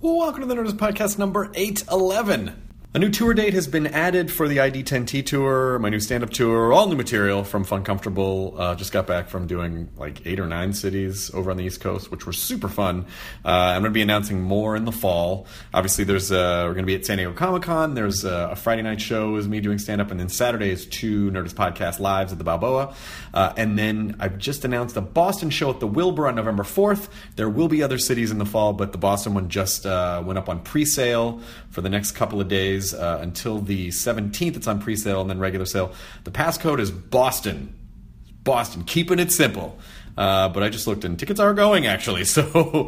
Well, welcome to the Nerdist Podcast number 811. A new tour date has been added for the ID10T tour, my new stand-up tour, all new material from Fun Comfortable. Just got back from doing like 8 or 9 cities over on the East Coast, which were super fun. I'm going to be announcing more in the fall. Obviously, we're going to be at San Diego Comic-Con. There's a Friday night show is me doing stand-up, and then Saturday is 2 Nerdist Podcast Lives at the Balboa. And then I've just announced a Boston show at the Wilbur on November 4th. There will be other cities in the fall, but the Boston one just went up on pre-sale for the next couple of days. Until the 17th, it's on pre-sale and then regular sale. The passcode is Boston. Boston, keeping it simple. But I just looked and tickets are going, actually. So,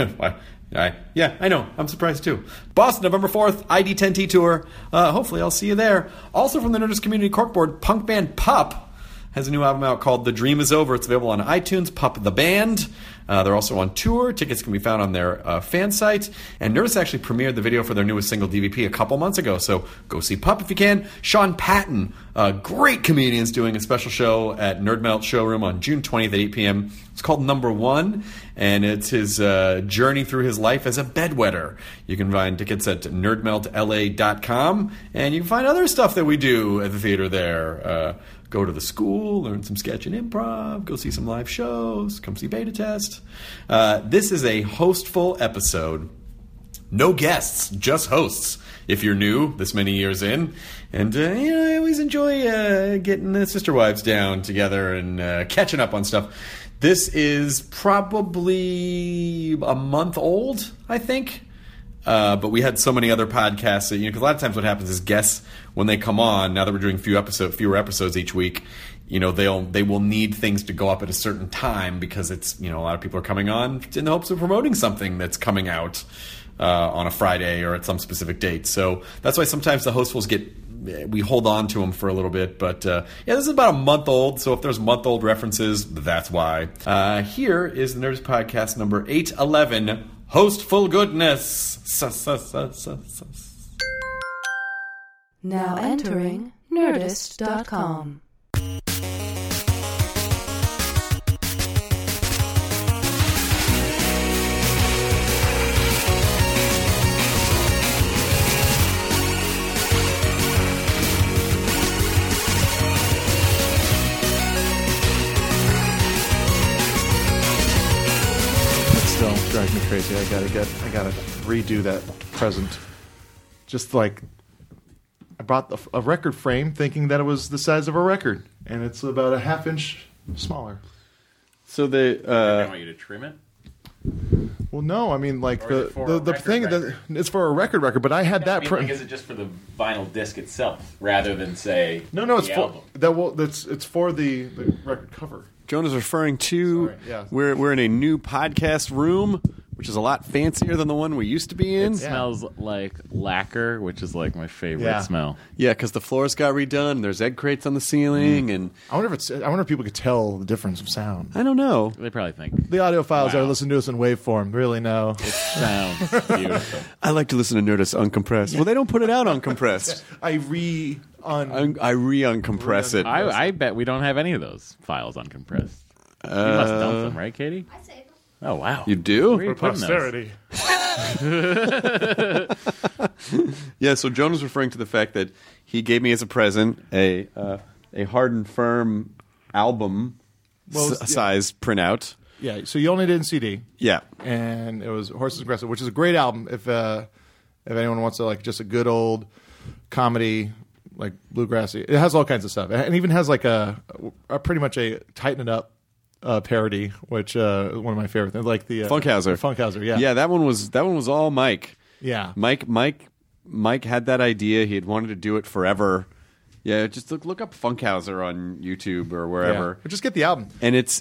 yeah, I know. I'm surprised, too. Boston, November 4th, ID10T Tour. Hopefully I'll see you there. Also from the Nerdist Community Corkboard, punk band Pup has a new album out called The Dream Is Over. It's available on iTunes, Pup the Band. They're also on tour. Tickets can be found on their fan site. And Nerdist actually premiered the video for their newest single, DVP, a couple months ago. So go see Pup if you can. Sean Patton, great comedian's doing a special show at Nerdmelt Showroom on June 20th at 8 p.m. It's called Number One, and it's his journey through his life as a bedwetter. You can find tickets at nerdmeltla.com, and you can find other stuff that we do at the theater there. Go to the school, learn some sketch and improv, go see some live shows, come see Beta Test. This is a hostful episode. No guests, just hosts. If you're new, this many years in. And, I always enjoy getting the sister wives down together and catching up on stuff. This is probably a month old, I think. But we had so many other podcasts that, because a lot of times what happens is guests, when they come on, now that we're doing fewer episodes each week, they will need things to go up at a certain time because it's, a lot of people are coming on in the hopes of promoting something that's coming out on a Friday or at some specific date. So that's why sometimes the hosts we hold on to them for a little bit. But, this is about a month old. So if there's month-old references, that's why. Here is the Nerdist Podcast number 811, Hostful Goodness. Now entering Nerdist.com. Drives me crazy. I gotta redo that present. Just like I bought a record frame thinking that it was the size of a record, and it's about a half inch smaller. So they want you to trim it. Well, no, I mean like the thing that it's for a record, but I had that print. Is it just for the vinyl disc itself rather than say no, it's for it's for the record cover. Jonah's referring to we're in a new podcast room, which is a lot fancier than the one we used to be in. It smells like lacquer, which is like my favorite smell. Yeah, because the floors got redone. There's egg crates on the ceiling, and I wonder if people could tell the difference of sound. I don't know. They probably think the audiophiles that listen to us in waveform really know. It sounds beautiful. I like to listen to Nerdist uncompressed. Well, they don't put it out uncompressed. I re-uncompress it. I bet we don't have any of those files uncompressed. You must dump them, right, Katie? I save them. Oh, wow. You do? For posterity. Yeah, so Jonah's referring to the fact that he gave me as a present a hard and firm album size printout. Yeah, so you only did in CD. Yeah. And it was Horses Aggressive, which is a great album if anyone wants to, like, just a good old comedy, like bluegrassy. It has all kinds of stuff. It even has like a pretty much a Tighten It Up parody, which is one of my favorite things. Like the Funkhauser, yeah. Yeah, that one was all Mike. Yeah. Mike had that idea. He had wanted to do it forever. Yeah, just look up Funkhauser on YouTube or wherever. Or just get the album. It's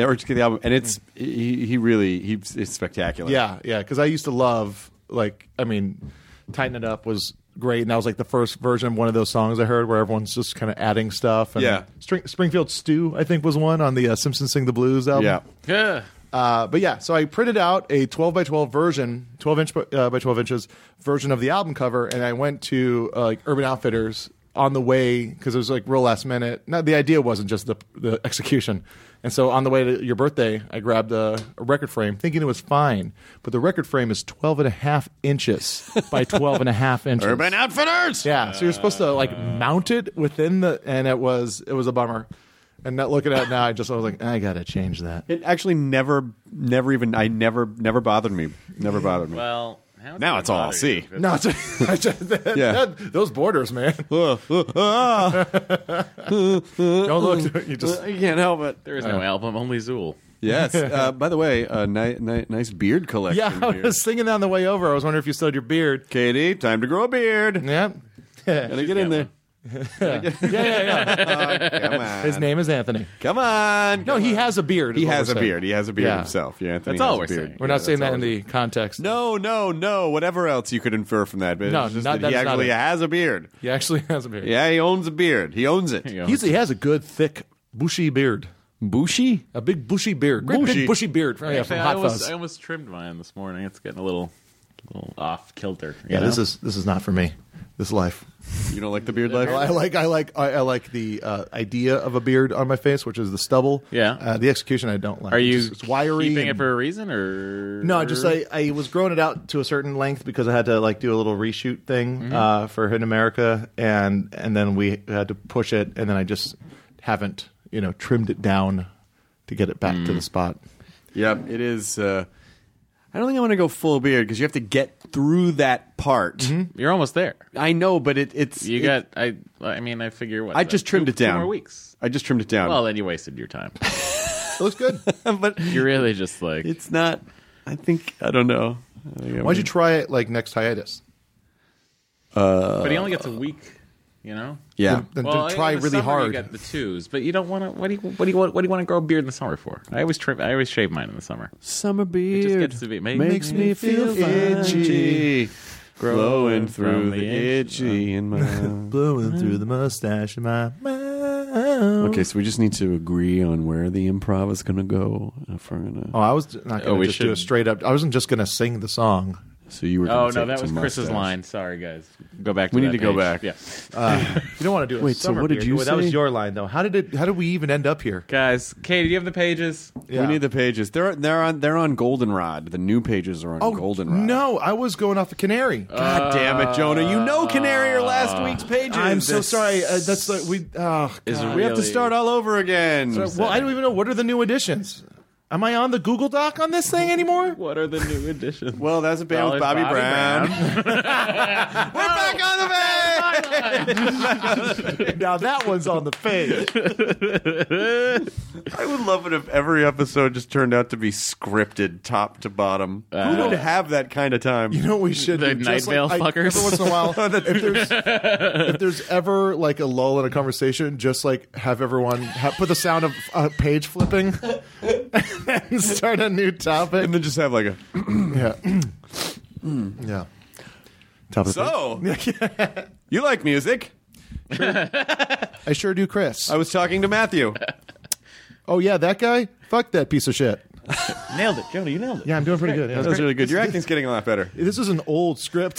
spectacular. Yeah, because I used to love, Tighten It Up was great, and that was like the first version of one of those songs I heard where everyone's just kind of adding stuff. And yeah. Springfield Stew, I think, was one on the Simpsons Sing the Blues album. Yeah. But yeah, so I printed out a 12 by 12 version, 12 inch by 12 inches version of the album cover, and I went to Urban Outfitters on the way, because it was like real last minute. No, the idea wasn't just the execution. And so on the way to your birthday, I grabbed a record frame thinking it was fine. But the record frame is 12.5 inches by 12.5 inches. Urban Outfitters! Yeah, so you're supposed to like mount it within and it was a bummer. And not looking at it now, I was like, I gotta change that. It actually never bothered me. Never bothered me. Well, now it's all I'll see. No, Yeah. those borders, man. Don't look. You just You can't help it. There is no album, only Zool. Yes. By the way, nice beard collection. yeah. I here. was thinking that on the way over. I was wondering if you still had your beard. Katie, time to grow a beard. Yeah. Gotta get in there. Yeah. Come on. His name is Anthony. Come on. No, he has a beard. is He what has we're a saying. beard. He has a beard Yeah. himself. Yeah, Anthony That's all has a we're beard. saying. We're not saying that that's in all the context. No. Whatever else you could infer from that, but No, it's just not- that he that's not actually it. has a beard. He actually has a beard. Yeah, he owns a beard. He owns it. He has a good, thick, bushy beard. Bushy? A big, bushy beard. Great Bushy. big, bushy beard. From Actually, Hot I Fuzz. almost trimmed mine this morning. It's getting a little off kilter. Yeah, this is not for me. This life. You don't like the beard life? I like the idea of a beard on my face, which is the stubble. Yeah. The execution I don't like. Are you It's wiry. keeping it and- for a reason, or No, just I was growing it out to a certain length because I had to like do a little reshoot thing for Hidden America, and then we had to push it, and then I just haven't trimmed it down to get it back to the spot. Yep, it is. I don't think I want to go full beard because you have to get through that part. You're almost there. I know, but it's You got. I mean, I figure what. I just trimmed it down. 2 more weeks. I just trimmed it down. Well, then you wasted your time. It looks good. but You're really just like. it's not. I don't know. Why don't you try it like next hiatus? But he only gets a week. Yeah. Then Well, try in the really summer hard. You get the twos, but you don't want to. What do you want to grow a beard in the summer for? I always shave mine in the summer. Summer beard Just gets to be makes me feel itchy, glowing through the itchy in my. Blowing through the mustache in my mouth. Okay, so we just need to agree on where the improv is going to go. If we're gonna. Oh, I was not going we to just do a should- straight up. I wasn't just going to sing the song. So you were. Oh gonna say no, that it's a was Chris's mustache. line. Sorry, guys. Go back. To We need that to go page. back. Yeah, You don't want to do a Wait, so summer what did beard. you That was say? your line though. How did we even end up here? guys. Katie, do you have the pages? Yeah. We need the pages. They're on Goldenrod. The new pages are on Goldenrod. No, I was going off the Canary. God damn it, Jonah! You know Canary are last week's pages. I'm so sorry. That's like we. Oh, Is God. We have to really- start all over again. Well, I don't even know what are the new additions. Am I on the Google Doc on this thing anymore? What are the new additions? Well, that's a band with Bobby Brown. We're back on the page. Now that one's on the page. I would love it if every episode just turned out to be scripted, top to bottom. Who would have that kind of time? You know what we should The do? Just Night Vale fuckers. Every once in a while, if there's ever like a lull in a conversation, just like have everyone put the sound of page flipping and start a new topic. and then just have like a. Yeah. Yeah. Top of So, you like music? I sure do, Chris. I was talking to Matthew. Oh yeah, that guy? Fuck that piece of shit. Nailed it, Jonah. You nailed it. Yeah, I'm doing pretty good. Yeah. That was really good. Your acting's getting a lot better. This is an old script.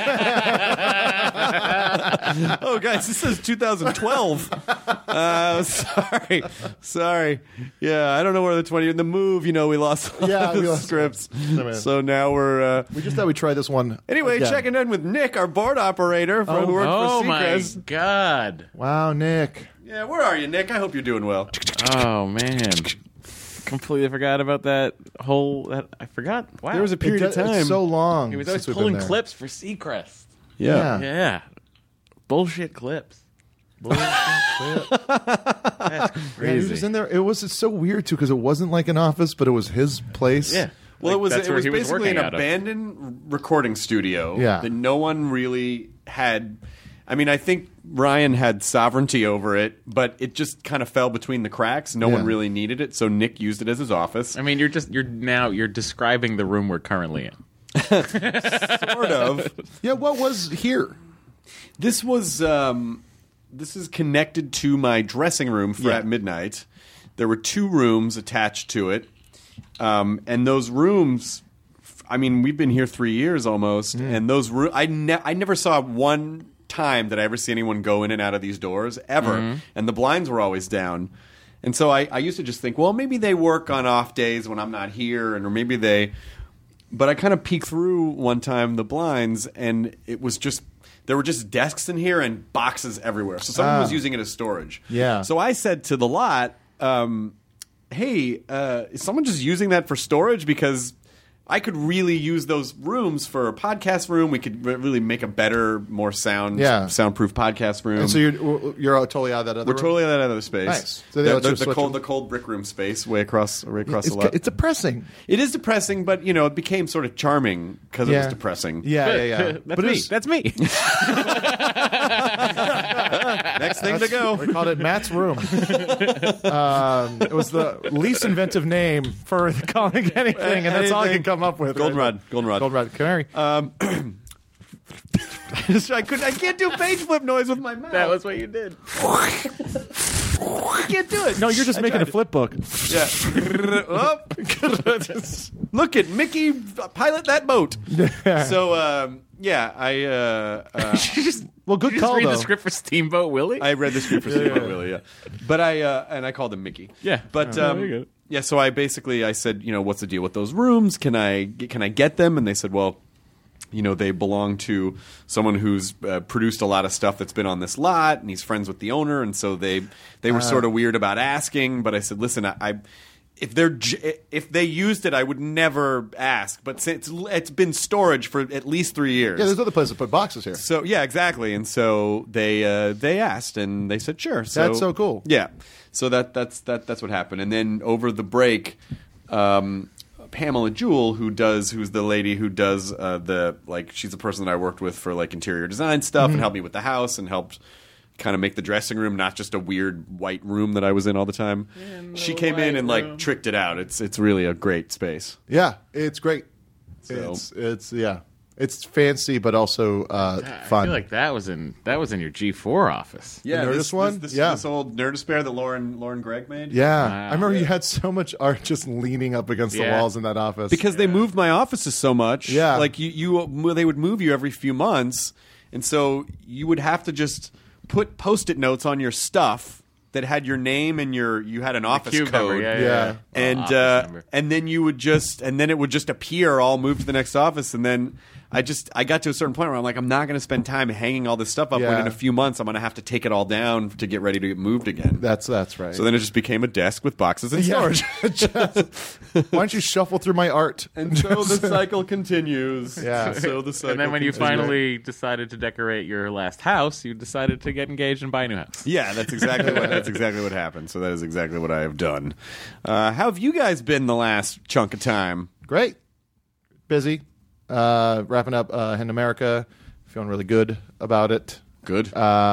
Oh, guys, this is 2012. Sorry. Yeah, I don't know where the 20 in the move. We lost all Yeah, the we lost- scripts. man. So now we're. We just thought we'd try this one. Anyway, again. checking in with Nick, our board operator from who worked Oh for my Seacrest. god. Wow, Nick. Yeah, where are you, Nick? I hope you're doing well. Oh man. Completely forgot about that whole. I forgot. Wow. There was a period of time. It's so long. He was always since we've pulling been there. clips for Seacrest. Yeah. Yeah. Bullshit clips. Yeah, That's he crazy. was in there. It's so weird too because it wasn't like an office, but it was his place. Yeah. Well, That's it where was he was basically working an out of. abandoned recording studio Yeah. that no one really had. I mean, I think Ryan had sovereignty over it, but it just kind of fell between the cracks. No one Yeah. really needed it, so Nick used it as his office. I mean, you're describing the room we're currently in. Sort of. Yeah, what was here? This was this is connected to my dressing room for Yeah. at midnight. There were 2 rooms attached to it, and those rooms. I mean, we've been here 3 years almost, and those I never saw one time did I ever see anyone go in and out of these doors ever, and the blinds were always down. And so I used to just think, well, maybe they work on off days when I'm not here, or maybe they. But I kind of peeked through one time the blinds, and it was just. There were just desks in here and boxes everywhere. So someone was using it as storage. Yeah. So I said to the lot, hey, is someone just using that for storage? Because I could really use those rooms for a podcast room. We could really make a better, more soundproof podcast room. And so you're totally out of that other We're room? totally out of that other space. Nice. So they let you switch the cold brick room space way across the lot. It's depressing. It is depressing, but it became sort of charming because it was depressing. Yeah. That's me. Next thing to go. We called it Matt's Room. It was the least inventive name for calling anything, and that's all I could come up with. Goldenrod. Canary. I can't do page flip noise with my mouth. That was what you did. I can't do it. No, you're just making a flip book. Yeah. Oh. Look at Mickey pilot that boat. So Well, good Did you call, just read though. the script for Steamboat Willie? I read the script for Steamboat Willie, yeah. But I called him Mickey. Yeah. But Very good. yeah, so I said, what's the deal with those rooms? Can I get them? And they said, well, they belong to someone who's produced a lot of stuff that's been on this lot, and he's friends with the owner, and so they were sort of weird about asking. But I said, listen, if they used it, I would never ask. But since it's been storage for at least 3 years. Yeah, there's other places to put boxes here. So yeah, exactly. And so they asked, and they said sure. So, That's so cool. Yeah. So that's what happened. And then over the break, Pamela Jewell, who's the lady who does she's the person that I worked with for like interior design stuff and helped me with the house and helped kind of make the dressing room not just a weird white room that I was in all the time. She came in and like tricked it out. It's really a great space. Yeah, it's great. So- It's fancy, but also I fun. feel like that was in your G4 office. Yeah, Nerdist this one? This, Yeah. this old Nerdist Bear that Lauren Gregg made. Yeah, Wow. I remember you had so much art just leaning up against the Yeah. walls in that office. Because they moved my offices so much. Yeah. Like they would move you every few months, and so you would have to just put Post-it notes on your stuff that had your name and you had an office Cube number, code. Yeah. And office number. and then it would just appear all moved to the next office, and then I got to a certain point where I'm like, I'm not going to spend time hanging all this stuff up when Yeah. in a few months I'm going to have to take it all down to get ready to get moved again. That's right. So then it just became a desk with boxes and Yeah. storage. Why don't you shuffle through my art? And so the cycle continues. Yeah. So the cycle And then when you continues. finally decided to decorate your last house, you decided to get engaged and buy a new house. Yeah, that's exactly what happened. So that is exactly what I have done. How have you guys been the last chunk of time? Great. Busy. Wrapping up in America. Feeling really good about it. Good.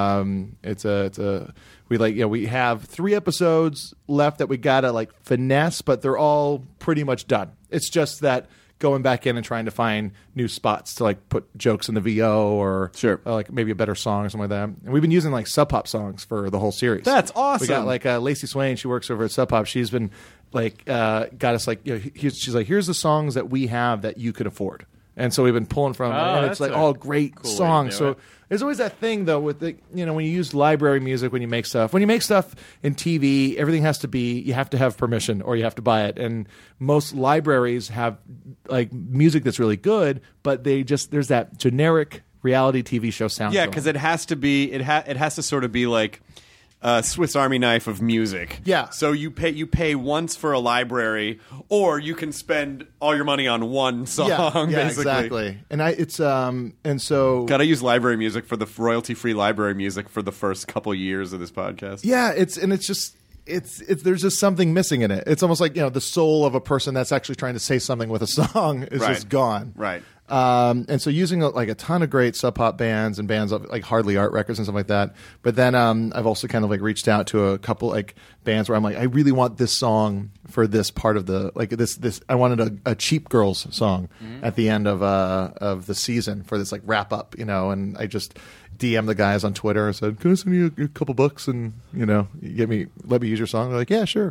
We have 3 episodes left that we gotta finesse, but they're all pretty much done. It's just that going back in and trying to find new spots to put jokes in the VO or Sure. Maybe a better song or something like that. And we've been using Sub Pop songs for the whole series. That's awesome. We got Lacey Swain. She works over at Sub Pop. She's been got us she's like, here's the songs that we have that you could afford. And so we've been pulling from, and it's that's a all great cool way to songs. do So it. there's always that thing though with when you use library music when you make stuff in TV, everything has to be, you have to have permission or you have to buy it. And most libraries have music that's really good, but there's that generic reality TV show sound. Yeah, to because them. it has to be. It has to sort of be like a Swiss Army knife of music. Yeah. So you pay once for a library, or you can spend all your money on one song. yeah, basically. exactly. And so Got to use library music for the royalty-free library music for the first couple years of this podcast. yeah, it's there's just something missing in it. It's almost like the soul of a person that's actually trying to say something with a song is Right. just gone. Right. And so using a ton of great Sub Pop bands and bands like Hardly Art Records and stuff like that. But then I've also kind of reached out to a couple bands where I'm I really want this song for this part of the this. I wanted a Cheap Girls song at the end of the season for this wrap up, and I just DM the guys on Twitter and said, "Can I send you a couple bucks and let me use your song?" They're like, "Yeah, sure."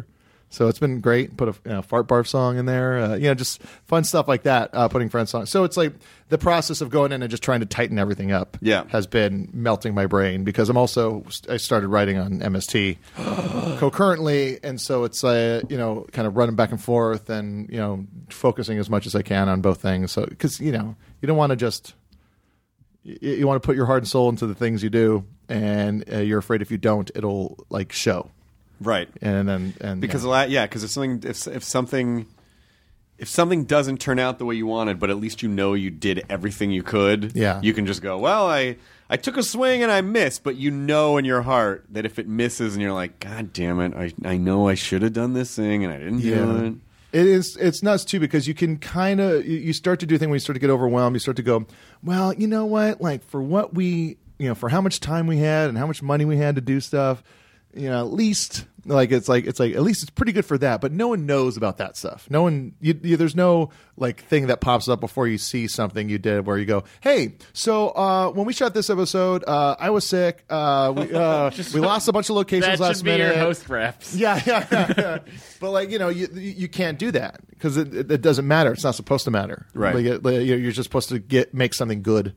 So it's been great. Put a fart barf song in there. Just fun stuff like that. Putting Friends songs. So it's like the process of going in and just trying to tighten everything up. Yeah. Has been melting my brain because I started writing on MST concurrently, and so it's kind of running back and forth and focusing as much as I can on both things. So because you don't want to just you want to put your heart and soul into the things you do, and you're afraid if you don't, it'll like show. Right. And because if something doesn't turn out the way you wanted, but at least you did everything you could, you can just go, well, I took a swing and I missed, but in your heart that if it misses and you're like, God damn it, I know I should have done this thing and I didn't do it. It's nuts too because you can kind of you start to do things when you start to get overwhelmed. You start to go, well, you know what? Like for what for how much time we had and how much money we had to do stuff, at least it's like at least it's pretty good for that. But no one knows about that stuff. No one there's no like thing that pops up before you see something you did where you go, hey, so when we shot this episode, I was sick. We lost a bunch of locations last minute. That should be your host reps. Yeah. But you can't do that because it doesn't matter. It's not supposed to matter. Right. You're just supposed to make something good.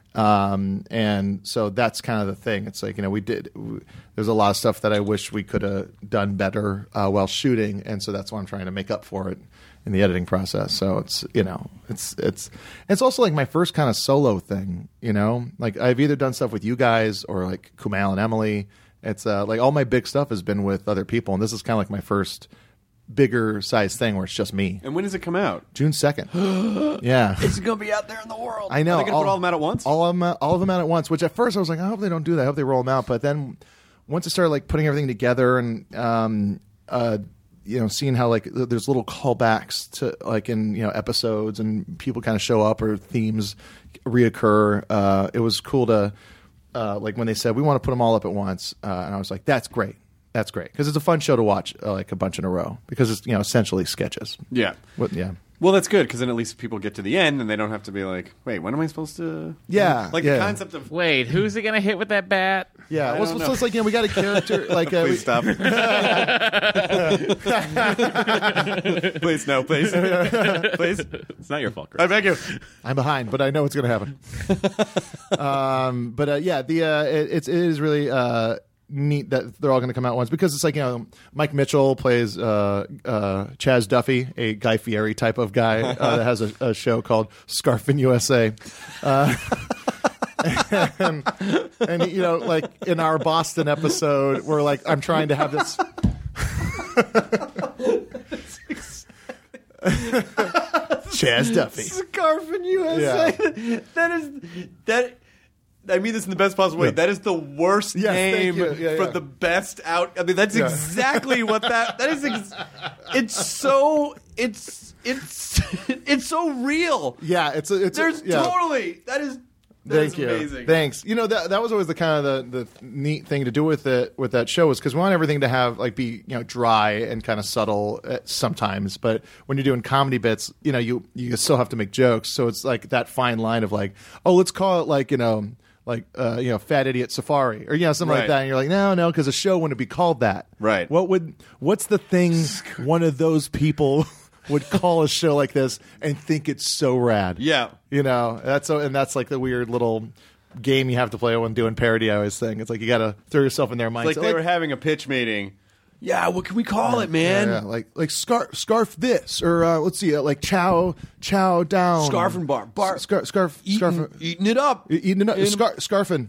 And so that's kind of the thing. It's like, there's a lot of stuff that I wish we could have done better while shooting. And so that's why I'm trying to make up for it in the editing process. So it's also like my first kind of solo thing, like I've either done stuff with you guys or like Kumail and Emily. It's like all my big stuff has been with other people. And this is kind of like my first bigger size thing where it's just me. And when does it come out? June 2nd. Yeah. It's going to be out there in the world. I know. Are they going to put all of them out at once? All of them out at once, which at first I was like, I hope they don't do that. I hope they roll them out. But then once I started like putting everything together and, seeing how like there's little callbacks to like in, episodes and people kind of show up or themes reoccur. It was cool to, like when they said, we want to put them all up at once. And I was like, that's great. That's great because it's a fun show to watch like a bunch in a row because it's essentially sketches. Yeah. Well, that's good because then at least people get to the end and they don't have to be like, wait, when am I supposed to? Yeah. The concept of wait, who's he gonna hit with that bat? Yeah. So it's like we got a character like. Please stop. Please no. Please. Please. It's not your fault, Chris. I beg you. I'm behind, but I know it's going to happen. It is really. Neat that they're all going to come out once because it's like Mike Mitchell plays Chaz Duffy, a Guy Fieri type of guy that has a show called Scarfin' USA, and like in our Boston episode, we're like I'm trying to have this. Chaz Duffy, Scarfin' USA. Yeah. I mean this in the best possible way. That is the worst name for the best out. I mean, that's exactly what that is. It's so real. Yeah, totally that is. Thank you. Amazing. Thanks. That was always the kind of the neat thing to do with that show is because we want everything to have like be dry and kind of subtle sometimes, but when you're doing comedy bits, you still have to make jokes. So it's like that fine line of like, oh, let's call it like Fat Idiot Safari or something like that. And you're like, no, because a show wouldn't be called that. Right. What's the thing one of those people would call a show like this and think it's so rad? Yeah. That's like the weird little game you have to play when doing parody. I always think it's like you got to throw yourself in their mindset. Like they were having a pitch meeting. Yeah, what can we call it, man? Yeah. Like scarf this or let's see, like chow down, scarf and bar, scarf eating it up, scarfing.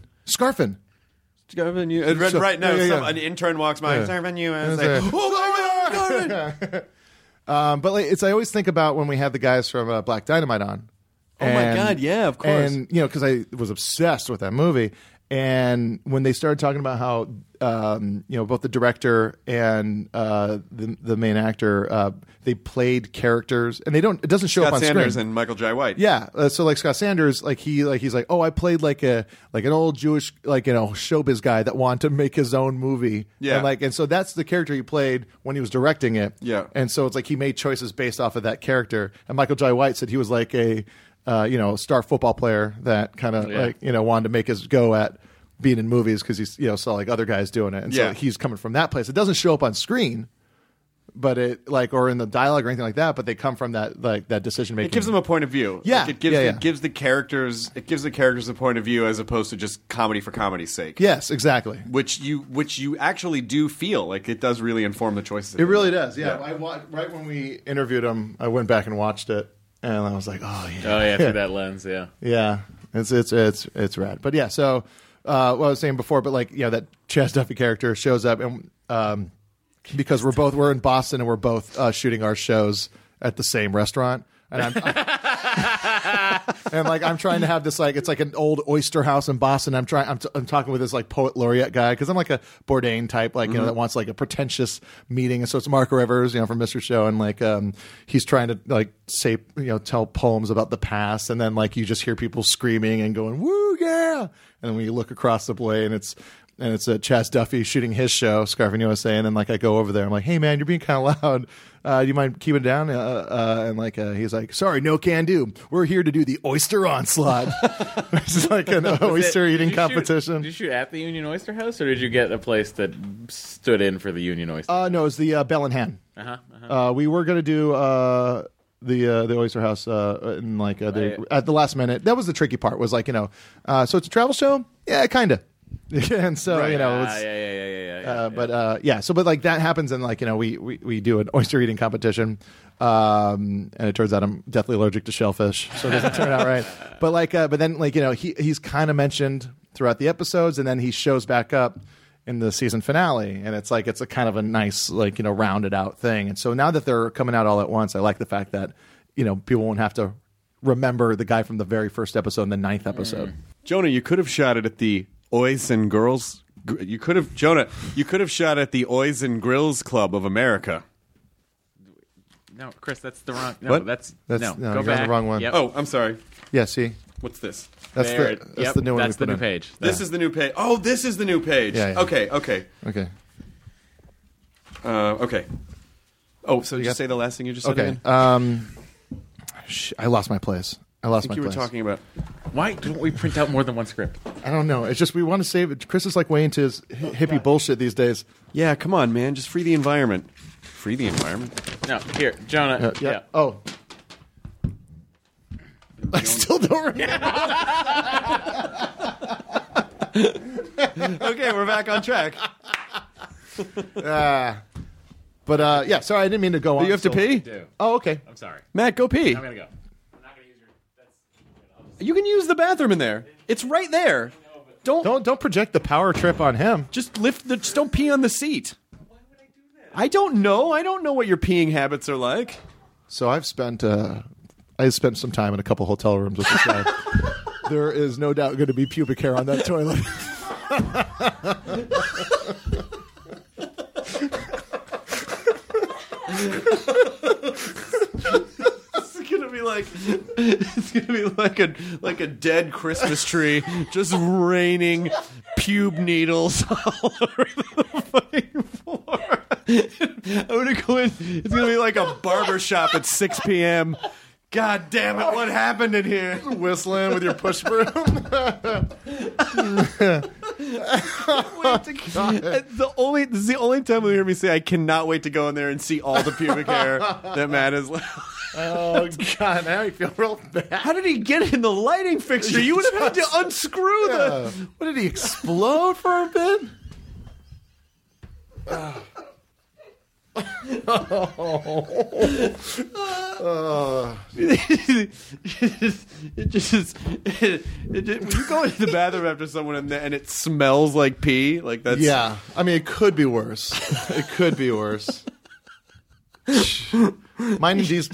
Right now, an intern walks by. Scarfing you, and say, "Oh my god!" But like, I always think about when we had the guys from Black Dynamite on. Oh my god! Yeah, of course. And because I was obsessed with that movie. And when they started talking about how both the director and the main actor they played characters and it doesn't show Scott up on Sanders screen. And Michael Jai White. Yeah, so like Scott Sanders, he's like, oh, I played like an old Jewish showbiz guy that wanted to make his own movie. Yeah, and so that's the character he played when he was directing it. Yeah, and so it's like he made choices based off of that character. And Michael Jai White said he was like a star football player that kind of wanted to make his go at being in movies because he saw like other guys doing it, and so he's coming from that place. It doesn't show up on screen, but it like or in the dialogue or anything like that. But they come from that decision making. It gives them a point of view. Yeah, Like, it yeah. gives the characters a point of view as opposed to just comedy for comedy's sake. Yes, exactly. Which you actually do feel like it does really inform the choices. It really does. Yeah, right when we interviewed him, I went back and watched it, and I was like, oh yeah, Oh yeah, through that lens. Yeah. yeah, it's rad. But yeah, so what I was saying before, but like that Chaz Duffy character shows up, and because we're in Boston and we're both shooting our shows at the same restaurant, and I'm trying to have this like it's like an old oyster house in Boston. I'm talking with this like poet laureate guy because I'm like a Bourdain type, like that wants like a pretentious meeting. And so it's Mark Rivers, from Mr. Show, and like he's trying to like say tell poems about the past, and then like you just hear people screaming and going woo yeah, and then when you look across the way and it's Chaz Duffy shooting his show, Scarfing USA, and then like I go over there, I'm like, hey man, you're being kind of loud. Do you mind keeping it down? And like he's like, sorry, no can do. We're here to do the oyster onslaught, which is like an oyster eating competition. Did you shoot at the Union Oyster House, or did you get a place that stood in for the Union Oyster? No, it was the Bell in Hand. We were gonna do the Oyster House in like at the last minute. That was the tricky part. Was like so it's a travel show. Yeah, kind of. And so it's, but like that happens, and like we do an oyster eating competition, and it turns out I'm deathly allergic to shellfish, so it doesn't turn out right. But like but then like he's kind of mentioned throughout the episodes, and then he shows back up in the season finale, and it's a kind of a nice like rounded out thing. And so now that they're coming out all at once, I like the fact that people won't have to remember the guy from the very first episode and the 9th episode. Jonah, you could have shot it at the Oys and Girls. You could have shot at the Oys and Grills Club of America. No, Chris, that's the wrong. No, What? that's no, Go you're on back. the wrong one. Yep. Oh, I'm sorry. Yeah, see, What's this? that's There it- that's the new one. That's we the put new in. page. This is the new page. Oh, this is the new page. Yeah, yeah. Okay. Okay. Okay. Oh, so did you got- say the last thing you just said Okay. again? I lost my place. I lost I think my you were place. talking about. Why don't we print out more than one script? I don't know. It's just we want to save it. Chris is like way into his hippie bullshit these days. Yeah, come on, man. Just free the environment. Free the environment. No, here, Jonah. Yeah. Oh. I still don't remember. Okay, we're back on track. But yeah, sorry, I didn't mean to go on. You have to pee? Oh, okay. I'm sorry. Matt, go pee. I'm gonna go. I'm not gonna use your. You can use the bathroom in there. It's right there. Don't project the power trip on him. Just just don't pee on the seat. Why would I do that? I don't know. I don't know what your peeing habits are like. So I spent some time in a couple hotel rooms with this guy. There is no doubt going to be pubic hair on that toilet. It's gonna be like a dead Christmas tree, just raining pube needles all over the fucking floor. I'm gonna go in. It's gonna be like a barber shop at 6 p.m. God damn it! What happened in here? Whistling with your push broom. This is the only time you'll hear me say I cannot wait to go in there and see all the pubic hair that Matt has left. Oh, God, now I feel real bad. How did he get in the lighting fixture? You would have had to unscrew the. What, did he explode for a bit? You go into the bathroom after someone and it smells like pee. Like that's Yeah. I mean, it could be worse. It could be worse. Mine and D's.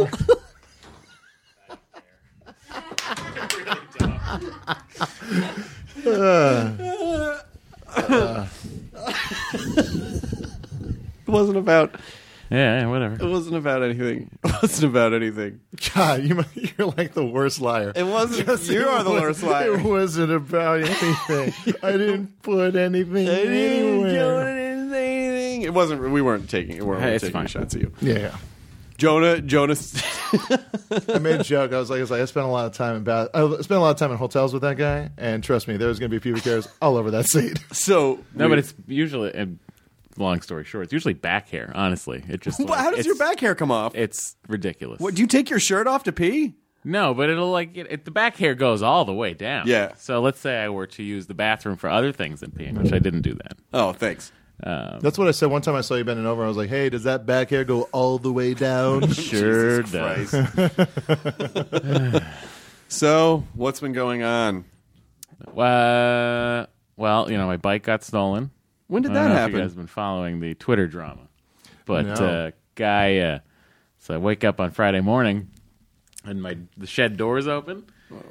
It wasn't about. Yeah, whatever. It wasn't about anything. It wasn't about anything. God, you're like the worst liar. It wasn't. You are the worst liar. It wasn't about anything. I didn't put anything anywhere. Anything. It wasn't. We weren't taking. We weren't It's taking fine. shots at you. Yeah. Jonah. I made a joke. I was like, I spent a lot of time in hotels with that guy, and trust me, there's going to be pubic hairs all over that seat. So No, but it's usually long story short, it's usually back hair. Honestly, it just How does your back hair come off? It's ridiculous. What, do you take your shirt off to pee? No, but it'll the back hair goes all the way down. Yeah. So let's say I were to use the bathroom for other things than peeing, which I didn't do that. Oh, thanks. That's what I said one time. I saw you bending over. I was like, "Hey, does that back hair go all the way down?" Sure Jesus does. So, what's been going on? Well, my bike got stolen. When did I that don't know if happen? you guys have been following the Twitter drama, but No. so I wake up on Friday morning, and the shed door is open.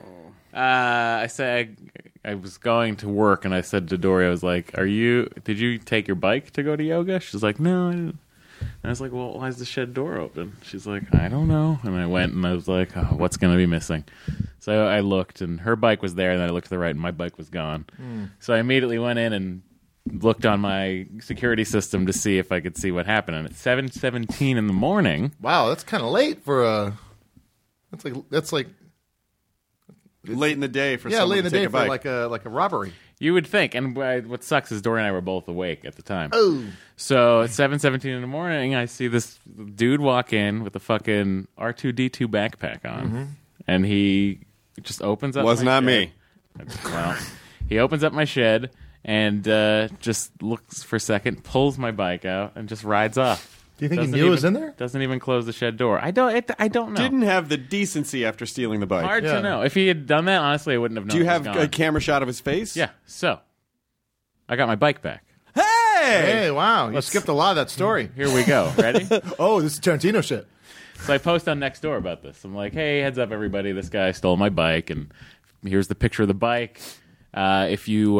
I was going to work, and I said to Dory, I was like, did you take your bike to go to yoga? She's like, no, I didn't. And I was like, well, why is the shed door open? She's like, I don't know. And I went, and I was like, oh, what's going to be missing? So I looked, and her bike was there, and then I looked to the right, and my bike was gone. So I immediately went in and looked on my security system to see if I could see what happened. And at 7:17 in the morning, Wow, that's kind of late for a. That's like Late in the day for yeah, someone late in to the take day a for bike. like a robbery. you would think. And what sucks is Dory and I were both awake at the time. Oh, So at 7:17 in the morning, I see this dude walk in with a fucking R2-D2 backpack on, and he just opens up. Was my not shed. me. Well, he opens up my shed and just looks for a second, pulls my bike out, and just rides off. do you think Doesn't he knew it was even- in there? Doesn't even close the shed door. I don't know. Didn't have the decency after stealing the bike. Hard Yeah. to know. If he had done that, honestly, I wouldn't have known. Do you it was have gone. a camera shot of his face? Yeah. So I got my bike back. Hey! Hey, wow, you skipped a lot of that story. Here we go. Ready? Oh, this is Tarantino shit. So I post on Nextdoor about this. I'm like, hey, heads up, everybody. This guy stole my bike, and here's the picture of the bike. If you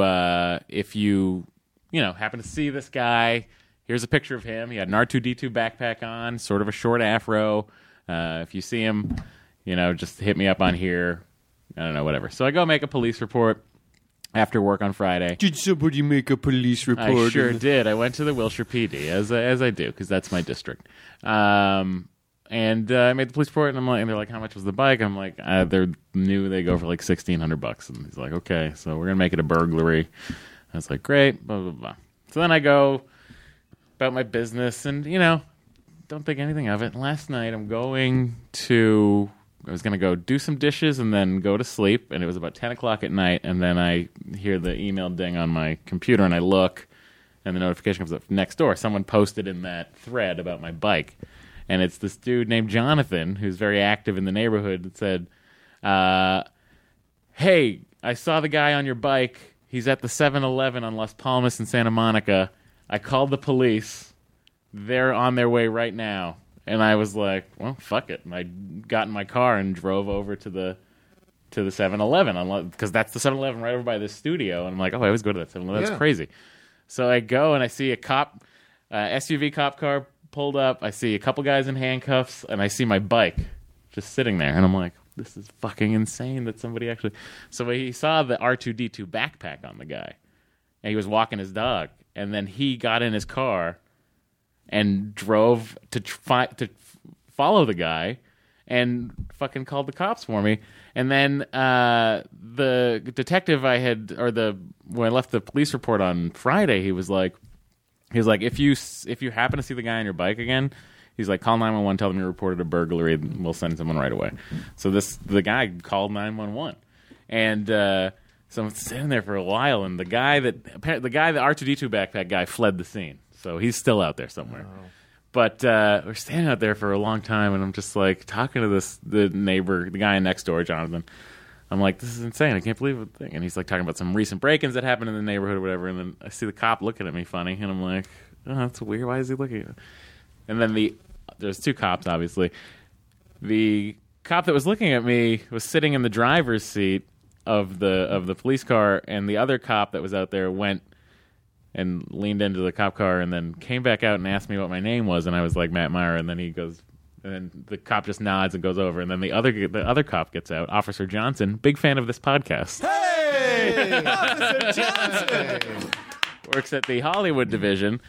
happen to see this guy, here's a picture of him. He had an R2-D2 backpack on, sort of a short afro. If you see him, just hit me up on here. I don't know, whatever. So I go make a police report after work on Friday. Did somebody make a police report? I sure did. I went to the Wilshire PD, as I do, because that's my district. And I made the police report, and they're like, how much was the bike? I'm like, they're new. They go for like $1,600. And he's like, okay, so we're going to make it a burglary. I was like, great, blah, blah, blah. So then I go about my business and, don't think anything of it. And last night I was going to go do some dishes and then go to sleep. And it was about 10 o'clock at night. And then I hear the email ding on my computer and I look and the notification comes up next door. Someone posted in that thread about my bike. And it's this dude named Jonathan who's very active in the neighborhood that said, hey, I saw the guy on your bike. He's at the 7-Eleven on Las Palmas in Santa Monica. I called the police. They're on their way right now. And I was like, well, fuck it. And I got in my car and drove over to the 7-Eleven because that's the 7-Eleven right over by this studio. And I'm like, oh, I always go to that 7-Eleven. That's Yeah. crazy. So I go and I see a cop, SUV cop car pulled up. I see a couple guys in handcuffs, and I see my bike just sitting there. And I'm like, this is fucking insane that somebody actually... So he saw the R2-D2 backpack on the guy, and he was walking his dog. And then he got in his car and drove to follow the guy and fucking called the cops for me. And then the detective when I left the police report on Friday, he was like, if you happen to see the guy on your bike again, he's like, call 911, tell them you reported a burglary, and we'll send someone right away. So the guy called 911, and so I'm sitting there for a while, and the guy the R2-D2 backpack guy fled the scene, so he's still out there somewhere. Oh. But we're standing out there for a long time, and I'm just like talking to the neighbor, the guy next door, Jonathan. I'm like, this is insane. I can't believe it. And he's like talking about some recent break-ins that happened in the neighborhood or whatever. And then I see the cop looking at me funny, and I'm like, oh, that's weird. Why is he looking at me? And then there's two cops, obviously. The cop that was looking at me was sitting in the driver's seat of the police car, and the other cop that was out there went and leaned into the cop car and then came back out and asked me what my name was, and I was like, Matt Meyer, and then he goes, and then the cop just nods and goes over, and then the other cop gets out, Officer Johnson, big fan of this podcast. Hey! Officer Johnson! Works at the Hollywood division,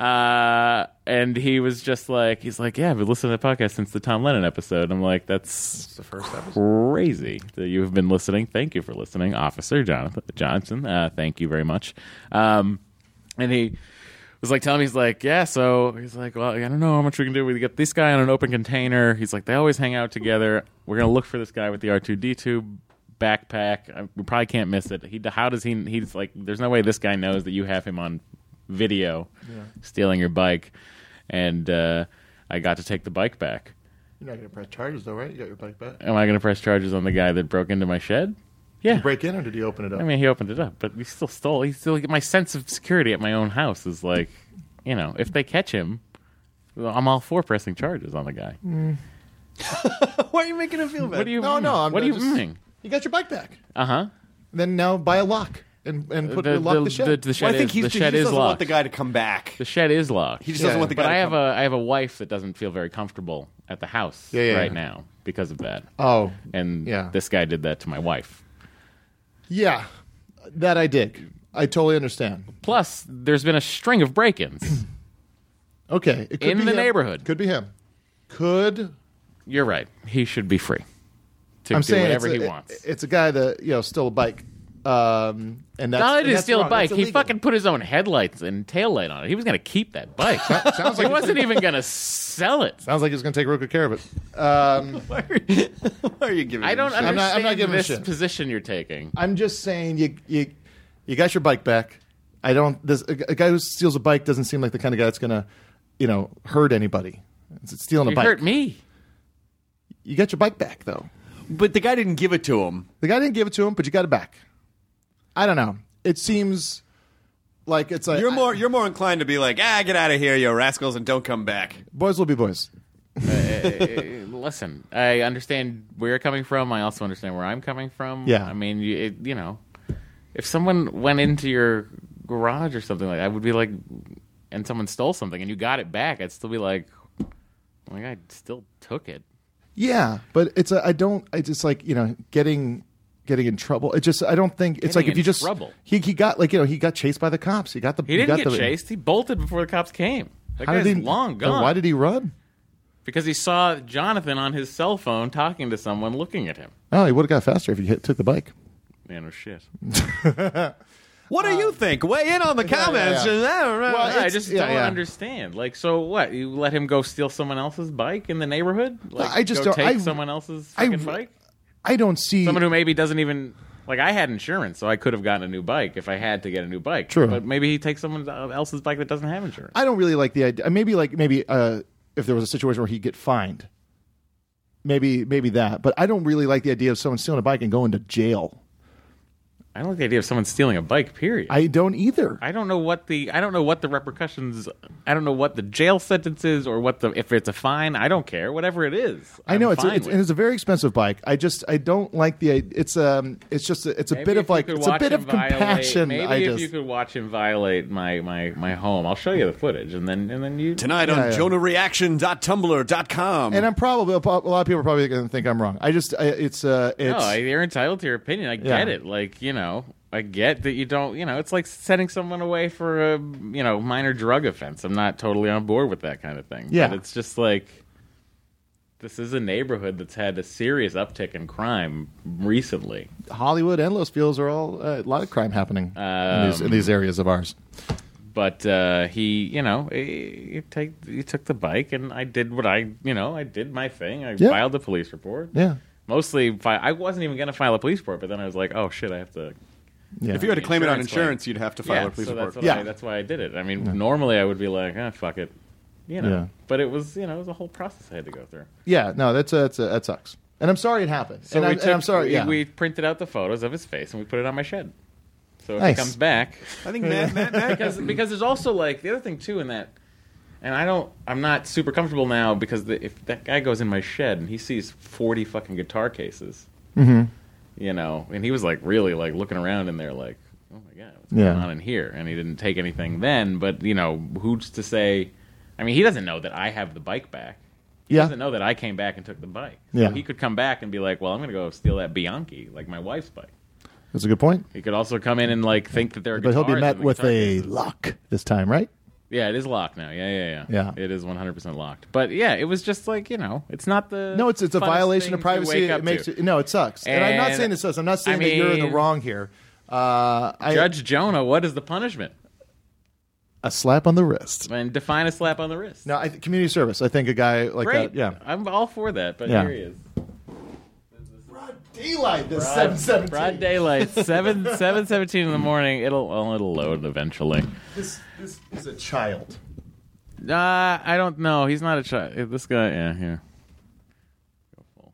and he was just like, he's like, yeah, I've been listening to the podcast since the Tom Lennon episode. I'm like, that's the first episode. Crazy that you have been listening. Thank you for listening, Officer Johnson. Thank you very much. And he was like telling me, he's like, yeah, so he's like, well, I don't know how much we can do. We get this guy on an open container. He's like, they always hang out together. We're going to look for this guy with the R2-D2 backpack. We probably can't miss it. How does he's like, there's no way this guy knows that you have him on video stealing your bike. And I got to take the bike back. You're not going to press charges, though, right? You got your bike back. Am I going to press charges on the guy that broke into my shed? Yeah. Did you break in, or did he open it up? I mean, he opened it up, but he still stole. He still. My sense of security at my own house is like, if they catch him, well, I'm all for pressing charges on the guy. Why are you making him feel bad? What do you? No. What do you mean? You got your bike back. Uh-huh. Then now buy a lock and lock the shed. The shed I think the he shed is doesn't want locked. the guy to come back. The shed is locked. He just doesn't want the guy But to come I have a wife that doesn't feel very comfortable at the house right now because of that. Oh, And yeah. this guy did that to my wife. yeah, that I dig. I totally understand. Plus, there's been a string of break-ins. Okay, it could In be the him. neighborhood. Could be him. Could You're right. He should be free to I'm do saying whatever it's he a, wants. It's a guy that stole a bike, and that's Not only and did he that's steal a wrong. bike, That's he illegal. fucking put his own headlights and taillight on it. He was going to keep that bike. sounds He like wasn't even going to sell it. sounds like he's going to take real good care of it. Why are you giving I him don't shit? understand I'm not giving a this shit. position you're taking. I'm just saying you got your bike back. I don't. A guy who steals a bike doesn't seem like the kind of guy that's going to, hurt anybody. It's stealing a You bike. hurt me. You got your bike back though. But the guy didn't give it to him. The guy didn't give it to him, but you got it back. I don't know. It seems like it's like You're more inclined to be like, get out of here, you rascals, and don't come back. boys will be boys. Listen, I understand where you're coming from. I also understand where I'm coming from. Yeah. I mean, if someone went into your garage or something like that, I would be like, and someone stole something and you got it back, I'd still be like, oh my God, I still took it. Yeah, but it's getting in trouble. It just I don't think it's Getting like if you in just trouble. he got he got chased by the cops. He got the He didn't get chased. He bolted before the cops came. That How guy's did he long then gone. Why did he run? Because he saw Jonathan on his cell phone talking to someone looking at him. Oh, he would have got faster if he took the bike. Man, oh shit. What do you think? Weigh in on the comments. yeah. Well, I just don't understand. Like, so what? You let him go steal someone else's bike in the neighborhood? Like, I just go don't- take I- someone else's I- fucking bike? I don't see. Someone who maybe doesn't even... Like, I had insurance, so I could have gotten a new bike if I had to get a new bike. True. But maybe he takes someone else's bike that doesn't have insurance. I don't really like the idea. Maybe if there was a situation where he'd get fined, maybe that. But I don't really like the idea of someone stealing a bike and going to jail. I don't like the idea of someone stealing a bike, period. I don't either. I don't know what the repercussions. I don't know what the jail sentence is, or if it's a fine. I don't care. Whatever it is, I know I'm it's fine and with. it's a very expensive bike. I don't like the. It's a Maybe bit if of like you could it's a watch bit him of compassion. Maybe if you could watch him violate my home, I'll show you the footage, and then you. Tonight on JonahReaction.tumblr.com. and I'm probably a lot of people are probably going to think I'm wrong. You're entitled to your opinion. I get it. Like, I get that you don't, it's like setting someone away for a, minor drug offense. I'm not totally on board with that kind of thing. Yeah. But it's just like, this is a neighborhood that's had a serious uptick in crime recently. Hollywood and Los Feliz are all a lot of crime happening in these areas of ours. But he took the bike, and I did I did my thing. I filed a police report. Yeah. Mostly, I wasn't even going to file a police report, but then I was like, oh shit, I have to. Yeah. if you had to claim it on Insurance insurance, claim. you'd have to file a police so report. that's why I did it. I mean, normally I would be like, fuck it, Yeah. But it was, it was a whole process I had to go through. Yeah, no, that sucks. And I'm sorry it happened. So I'm sorry. Yeah. we printed out the photos of his face and we put it on my shed. So if Nice. he comes back, I think Matt because there's also like the other thing too in that, and I'm not super comfortable now because if that guy goes in my shed and he sees 40 fucking guitar cases, and he was like really like looking around in there like, oh my God, what's going on in here? And he didn't take anything then, but who's to say? I mean, he doesn't know that I have the bike back. He doesn't know that I came back and took the bike. So Yeah. he could come back and be like, well, I'm going to go steal that Bianchi, like my wife's bike. That's a good point. He could also come in and like think that there are But guitars. he'll be met in the with guitar a cases. lock this time, right? Yeah, it is locked now. Yeah. Yeah. It is 100% locked. But yeah, it was just like, it's not the No, it's a funnest violation thing of to privacy. wake up It makes to. it, no, it sucks. And I'm not And, saying it sucks. I'm not saying I that you're in the mean, wrong here. Judge Jonah, what is the punishment? a slap on the wrist. And define a slap on the wrist. No, community service. I think a guy like Great. that. Yeah. I'm all for that, but Yeah. here he is. Broad daylight. This 7:17. Broad daylight, 7:17 in the morning. It'll load eventually. This is a child. I don't know. He's not a child. This guy, yeah, here. Go full.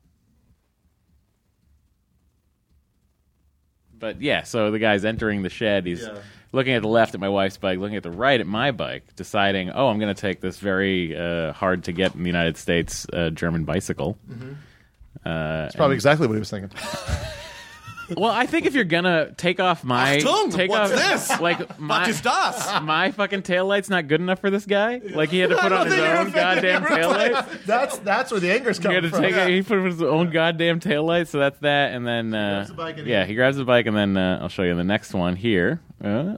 But yeah, so the guy's entering the shed. He's looking at the left at my wife's bike, looking at the right at my bike, deciding, oh, I'm going to take this very hard to get in the United States German bicycle. That's probably exactly what he was thinking. Well, I think if you're gonna take off my this? like my das? my fucking taillight's not good enough for this guy. Like he had to put on his own goddamn taillight. That's where the anger's He coming had to from. take it. He put his own goddamn taillight. So that's that. And then grabs the bike and he grabs the bike, and then I'll show you the next one here. Yeah.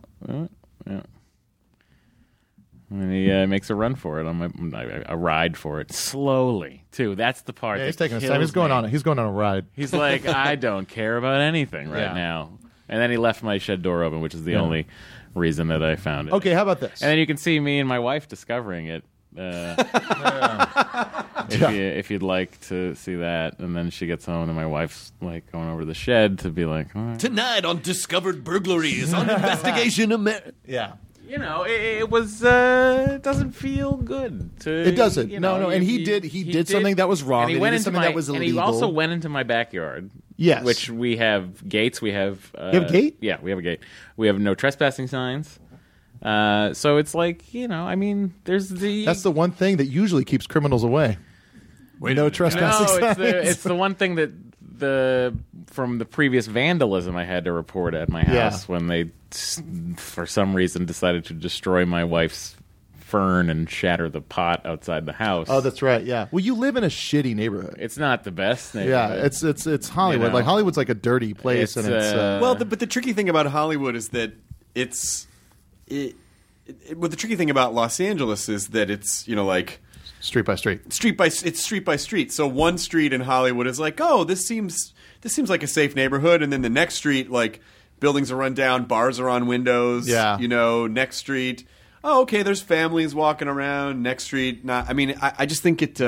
And he makes a run for it on a ride for it slowly too. That's the part. Yeah, he's that taking his time. kills me. He's going on a ride. He's like, I don't care about anything right Yeah. now. And then he left my shed door open, which is the only reason that I found it. Okay, how about this? And then you can see me and my wife discovering it. If you'd like to see that. And then she gets home, and my wife's like going over to the shed to be like, all right. Tonight on Discovered Burglaries on Investigation America. Yeah. You know, it was. It doesn't feel good. It doesn't. You know, No. And he did something that was wrong. And he and went did into something my. that was and illegal. he also went into my backyard. Yes. Which we have gates. We have. You have a gate? Yeah, we have a gate. We have no trespassing signs. So it's like, you know, I mean, there's the. That's the one thing that usually keeps criminals away. No trespassing signs. It's the one thing that from the previous vandalism I had to report at my house when they, for some reason, decided to destroy my wife's fern and shatter the pot outside the house. Oh, that's right. Yeah. Well, you live in a shitty neighborhood. It's not the best Yeah, neighborhood. it's Hollywood. You know. Like Hollywood's like a dirty place, It's, and it's Well, but the tricky thing about Hollywood is that it's the tricky thing about Los Angeles is that it's, you know, like street by street. it's street by street. So one street in Hollywood is like, oh, this seems like a safe neighborhood, and then the next street, like, buildings are run down, bars are on windows. Yeah. You know, next street, oh, okay, there's families walking around. Next street, not. I mean, I just think it.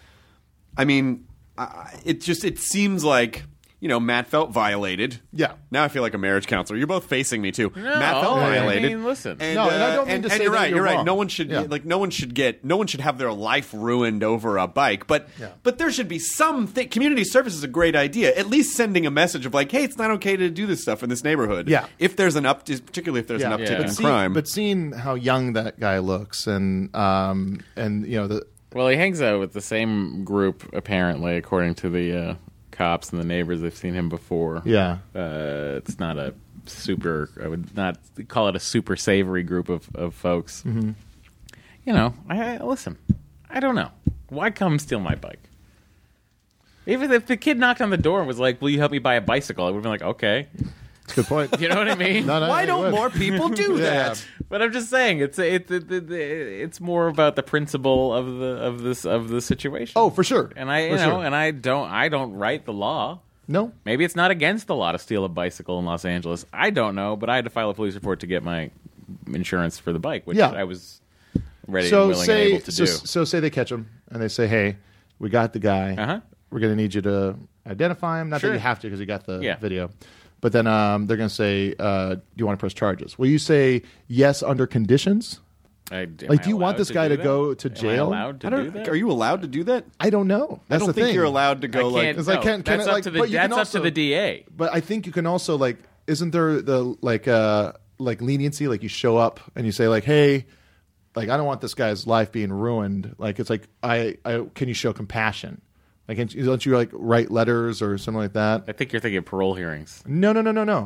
It seems like, you know, Matt felt violated. Yeah. Now I feel like a marriage counselor. You're both facing me too. No, Matt felt I violated. mean, listen. And, No, and I don't mean to say you're that right. you're You're right. wrong. No one should no one should have their life ruined over a bike. But there should be some community service is a great idea. At least sending a message of like, hey, it's not okay to do this stuff in this neighborhood. Yeah. If there's particularly if there's an uptick in But crime. But seeing how young that guy looks, and you know Well, he hangs out with the same group, apparently, according to the cops and the neighbors. They've seen him before. Yeah. It's not a super, I would not call it a super savory group of folks. Mm-hmm. You know, listen, I don't know. Why come steal my bike? Even if the kid knocked on the door and was like, will you help me buy a bicycle? I would have been like, okay. That's a good point. You know what I mean? No, Why you don't would. more people do that? But I'm just saying, it's more about the principle of the situation. Oh, for sure. And I, For sure. and I don't write the law. No. Maybe it's not against the law to steal a bicycle in Los Angeles. I don't know, but I had to file a police report to get my insurance for the bike, which Yeah. I was ready So and willing and able to do. So say they catch him and they say, "Hey, we got the guy. Uh-huh. We're going to need you to identify him. Not Sure. that you have to because you got the Yeah. video." But then they're going to say, "Do you want to press charges?" Will you say yes under conditions? Am do I you want allowed this guy do to that? go to Am I jail? allowed to I don't- do that? Are you allowed to do that? I don't know. I That's don't the think thing. you're allowed to go I like. can't. It's like, no, can that's it, up like- to the but you can that's up to also- the DA. But I think you can also like, isn't there the like leniency? Like you show up and you say like, "Hey, like I don't want this guy's life being ruined." Like it's like I can you show compassion? Like don't you like write letters or something like that? I think you're thinking of parole hearings. No.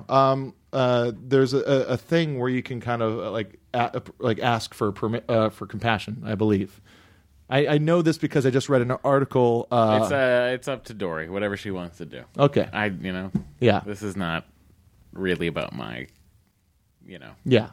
There's a thing where you can kind of like ask for for compassion. I believe. I know this because I just read an article. It's up to Dory, whatever she wants to do. Okay. Yeah. This is not really about my, Yeah.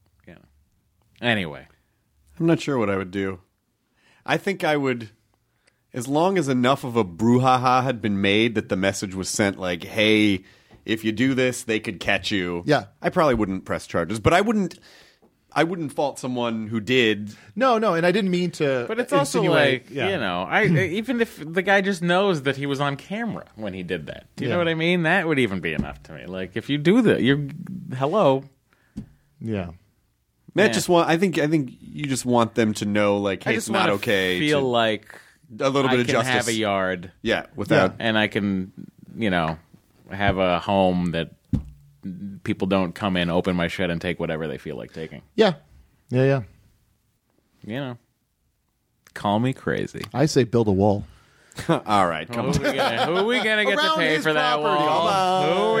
Anyway, I'm not sure what I would do. I think I would, as long as enough of a brouhaha had been made that the message was sent like, hey, if you do this, they could catch you. Yeah. I probably wouldn't press charges, but I wouldn't, I wouldn't fault someone who did. No, and I didn't mean to. But it's also insinuate- like, you know, even if the guy just knows that he was on camera when he did that. Do you know what I mean? That would even be enough to me. Like, if you do that, hello. Yeah. I think you just want them to know, like, hey, I it's just not wanna okay. feel like a little bit I of can justice. have a yard. Yeah, without. And I can, you know, have a home that people don't come in, open my shed, and take whatever they feel like taking. Yeah. You know, call me crazy. I say build a wall. All right, come on. Who are we gonna get to Around pay his for that property. wall?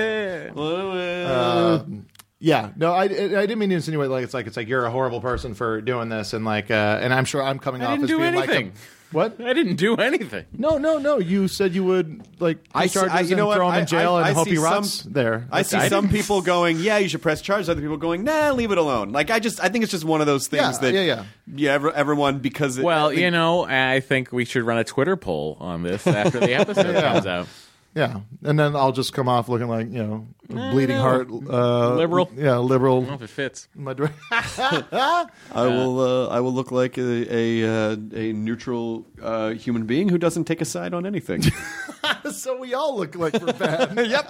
Yeah, no, I didn't mean to insinuate like it's like you're a horrible person for doing this, and like, and I'm sure I'm coming I off didn't as do being anything. like, what? I didn't do anything. No. You said you would like press charges and throw him in jail and hope he rots there. I see some people going, yeah, you should press charges. Other people going, nah, leave it alone. Like I think it's just one of those things everyone because Well, you know, I think we should run a Twitter poll on this after the episode comes out. Yeah, and then I'll just come off looking like bleeding heart Liberal. Yeah, liberal. I don't know if it fits. I will look like a neutral human being who doesn't take a side on anything. So we all look like we're bad. Yep.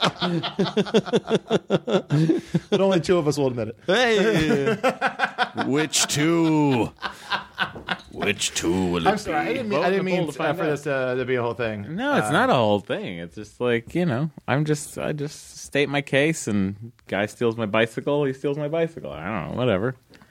But only two of us will admit it. Hey, which two? Which two will it I'm sorry, I didn't mean for this to be a whole thing. No, it's not a whole thing. It's just like, you know, I just state my case, and guy steals my bicycle, he steals my bicycle. I don't know, whatever.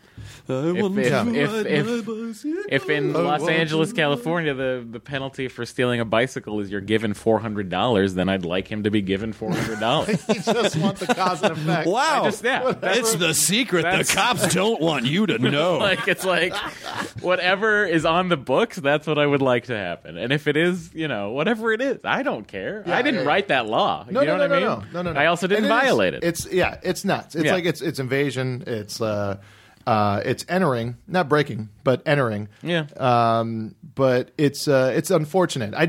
If in Los Angeles, California, the penalty for stealing a bicycle is you're given $400, then I'd like him to be given $400. You just want the cause and effect. Wow, It's the secret the cops don't want you to know. Like, it's like whatever is on the books, that's what I would like to happen. And if it is, you know, whatever it is, I don't care. I didn't write that law. No, you know what I mean? No. I also didn't violate it. It's nuts. It's like it's invasion. It's entering, not breaking, but entering. Yeah. But it's unfortunate. I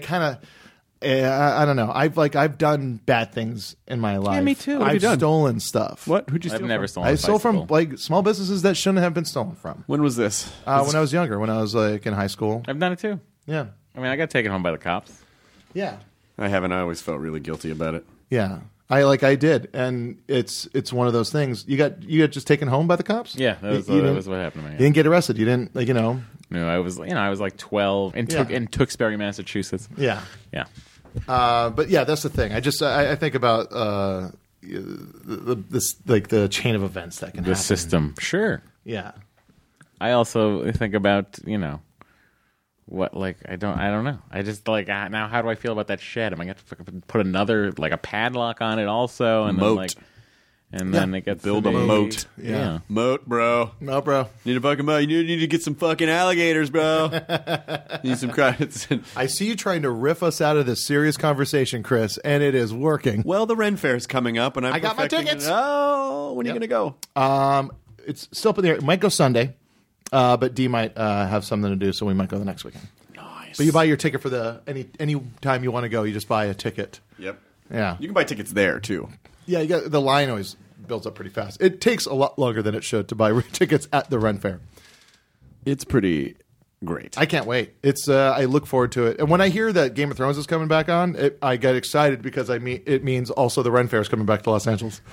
don't know. I've done bad things in my life. me too. What have I've you done? stolen stuff. What? Who'd you steal I've never from? stolen I a stole from bicycle. like small businesses that shouldn't have been stolen from. When was this? When I was younger, when I was like in high school. I've done it too. Yeah. I mean, I got taken home by the cops. Yeah. I haven't. I always felt really guilty about it. Yeah. I did, and it's one of those things. You got just taken home by the cops. Yeah, that was what happened to me. You didn't get arrested. You didn't No, I was like 12 in Tewksbury, Massachusetts. Yeah. Yeah. But yeah, that's the thing. I think about this like the chain of events that can The happen. system. Sure. Yeah. I also think about, you know, what, like, I don't know. I just, like, now how do I feel about that shed? Am I going to put another, like, a padlock on it also? And Moat. then, like, and then it gets Build to a be- moat. Yeah. Moat, bro. No, bro. Need a fucking moat. You need to get some fucking alligators, bro. Need some credits. I see you trying to riff us out of this serious conversation, Chris, and it is working. Well, the Ren Fair's coming up, and I got my tickets. Oh, when are you going to go? It's still up in the air. It might go Sunday, but D might have something to do, so we might go the next weekend. Nice. But you buy your ticket for any time you want to go. You just buy a ticket. Yep. Yeah. You can buy tickets there, too. Yeah, you got the line always builds up pretty fast. It takes a lot longer than it should to buy tickets at the Ren Fair. It's pretty great. I can't wait. It's I look forward to it. And when I hear that Game of Thrones is coming back on, I get excited because it means also the Ren Fair is coming back to Los Angeles.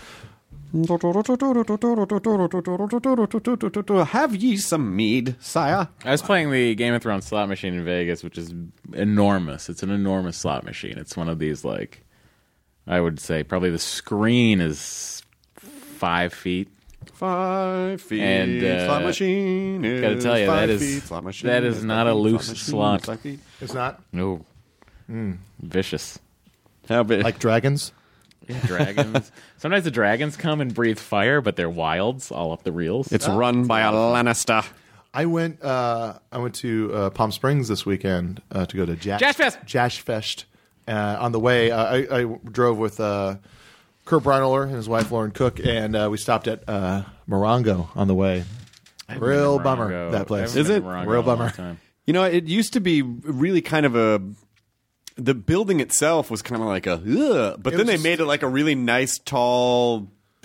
Have ye some mead, sire? I was playing the Game of Thrones slot machine in Vegas, which is enormous. It's an enormous slot machine. It's one of these, like, I would say probably the screen is 5 feet. 5 feet. And, slot machine. Gotta tell you, that 5 is- feet. Slot machine that is not a loose machine, slot. 5 feet. It's not No. Vicious. How big? like dragons. Yeah, dragons. Sometimes the dragons come and breathe fire, but they're wilds all up the reels. It's run by a Lannister. I went to Palm Springs this weekend to go to Jashfest. Jashfest. On the way, I drove with Kurt Breinholer and his wife Lauren Cook, and we stopped at Morongo on the way. Real bummer, that place. Is it? Real bummer. You know, it used to be really kind of the building itself was kind of like but then they made it like a really nice, tall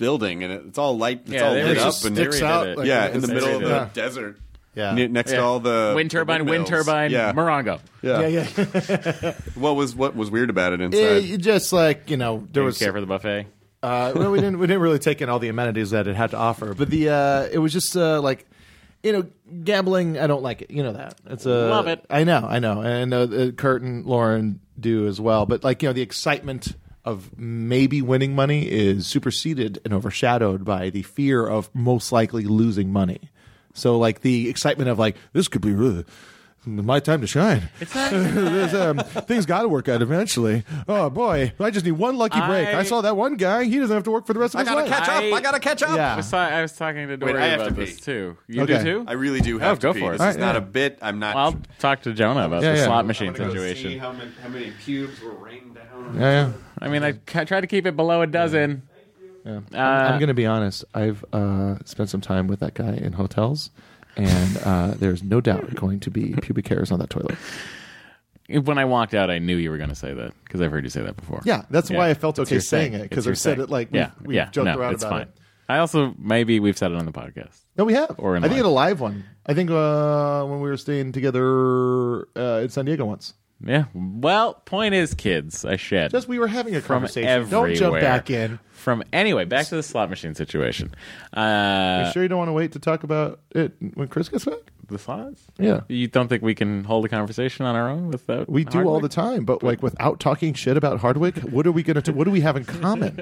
building, and it's all light. It's Yeah, all they lit were up, just and sticks out, redid it. like, yeah, it's in the middle of the Yeah. desert, Yeah. next to all the wind turbine, windmills. yeah. Morongo. Yeah. Yeah. What was weird about it Eh, inside? you just like there Didn't was care for the buffet. well, we didn't really take in all the amenities that it had to offer, but it was just like gambling. I don't like it. You know that it's Love it. I know, and Kurt and Lauren do as well. But like the excitement of maybe winning money is superseded and overshadowed by the fear of most likely losing money. So like the excitement of like this could be really my time to shine. It's not. Things got to work out eventually. Oh boy, I just need one lucky break. I saw that one guy. He doesn't have to work for the rest of his life. I gotta catch up. Yeah. I was talking to Dory Wait, I have about to this pee. too. You Okay. do too? I really do have go to pee. for it. This is All right, not yeah. a bit. I'm not. Well, I'll talk to Jonah about Yeah, the yeah. slot I'm machine I'm gonna go situation. see how many pubes were rained down. Yeah. I mean, I try to keep it below a dozen. Yeah. I'm going to be honest. I've spent some time with that guy in hotels, and there's no doubt going to be pubic hairs on that toilet. When I walked out, I knew you were going to say that because I've heard you say that before. Yeah, that's why I felt It's okay your saying thing. it because It's your I've said thing. it like we've joked no, around it's about fine. it. I also maybe we've said it on the podcast. No, we have. Or in I think live. at a live one. I think when we were staying together in San Diego once. Yeah. Well, point is, kids, I shed. Just we were having a From conversation. Don't jump everywhere. back in. Anyway, back to the slot machine situation. You sure you don't want to wait to talk about it when Chris gets back? The slots? Yeah. You don't think we can hold a conversation on our own without? We do all the time, but like without talking shit about Hardwick, what are we going to? What do we have in common?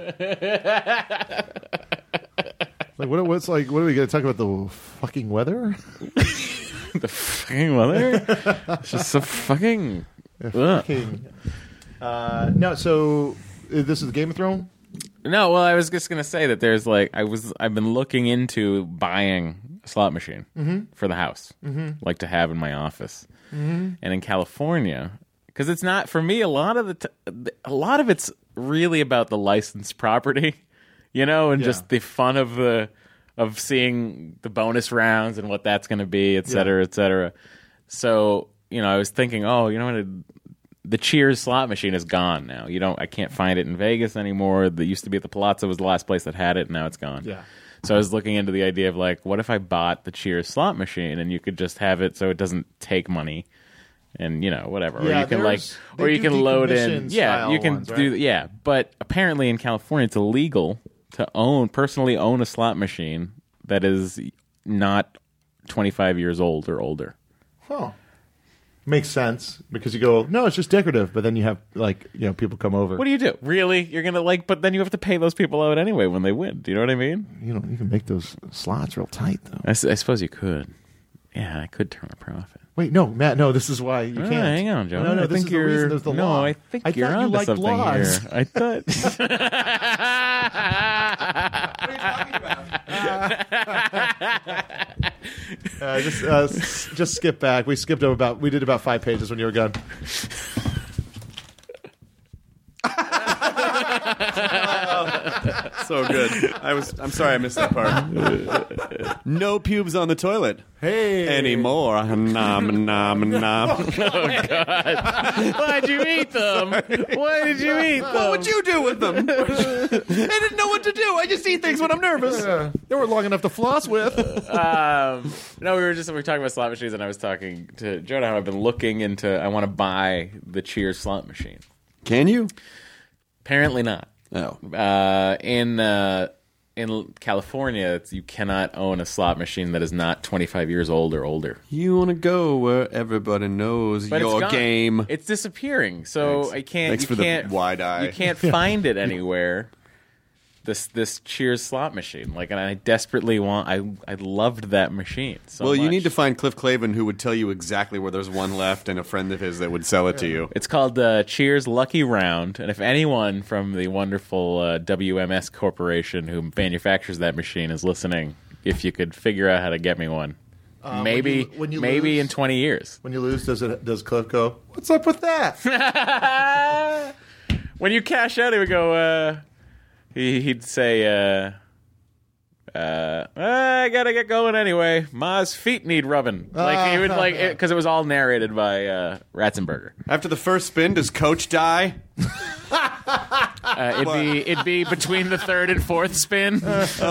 Like what are we going to talk about? The fucking weather? the fucking weather. It's just so fucking. Ugh. Fucking. No, so this is Game of Thrones. No, well, I was just gonna say that there's I've been looking into buying a slot machine for the house, like to have in my office, and in California, because it's not for me. A lot of it's really about the licensed property, and just the fun of seeing the bonus rounds and what that's going to be, et cetera, et cetera. So I was thinking, the Cheers slot machine is gone now. I can't find it in Vegas anymore. That used to be at the Palazzo, was the last place that had it, and now it's gone. Yeah. So I was looking into the idea of what if I bought the Cheers slot machine and you could just have it so it doesn't take money, and whatever. Yeah, or you can they or you do can load decommission in. Yeah, style you can ones, do. right? Yeah, but apparently in California it's illegal to personally own a slot machine that is not 25 years old or older. Huh. Makes sense because you go, no, it's just decorative, but then you have people come over. What do you do? Really? You're gonna but then you have to pay those people out anyway when they win. Do you know what I mean? You can make those slots real tight though. I suppose you could. Yeah, I could turn a profit. Wait, no, Matt, no, this is why you can't. Hang on, Joe. No, I this think is the reason there's the law. I think you're thought you onto liked something laws. here. I thought. What are you talking about? Just skip back. We skipped over we did about 5 pages when you were gone. So good. I'm sorry I missed that part. No pubes on the toilet Hey. anymore. Nom nom nom. Why'd you eat them? Why did you eat them? What would you do with them? I didn't know what to do. I just eat things when I'm nervous. They weren't long enough to floss with. No, we were talking about slot machines, and I was talking to Jonah how I've been looking into. I want to buy the Cheers slot machine. Can you? Apparently not. Oh. In California, you cannot own a slot machine that is not 25 years old or older. You want to go where everybody knows But it's your gone. game. It's disappearing, so Thanks. I can't. Thanks you for the can't, wide eye. You can't find it anywhere. This Cheers slot machine, and I desperately want. I loved that machine so Well, you much. need to find Cliff Clavin, who would tell you exactly where there's one left, and a friend of his that would sell it to you. It's called Cheers Lucky Round, and if anyone from the wonderful WMS Corporation who manufactures that machine is listening, if you could figure out how to get me one, maybe when you maybe lose- in 20 years. When you lose, does Cliff go, what's up with that? When you cash out, he would go. He'd say, I gotta get going anyway. Ma's feet need rubbing. He would because it was all narrated by Ratzenberger. After the first spin, does Coach die? It'd be between the third and fourth spin.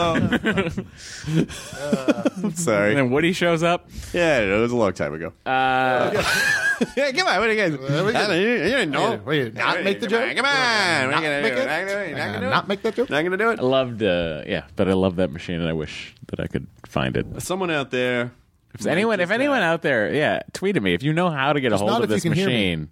I'm sorry. And then Woody shows up. Yeah, it was a long time ago. Yeah, come on. What are you guys? You didn't know. Will you not make the joke? Come on. Not make it? Not make that joke? Not going to do it? I loved, but I love that machine, and I wish that I could find it. Someone out there. If anyone out there, tweet at me if you know how to get a hold not of if this you can hear me.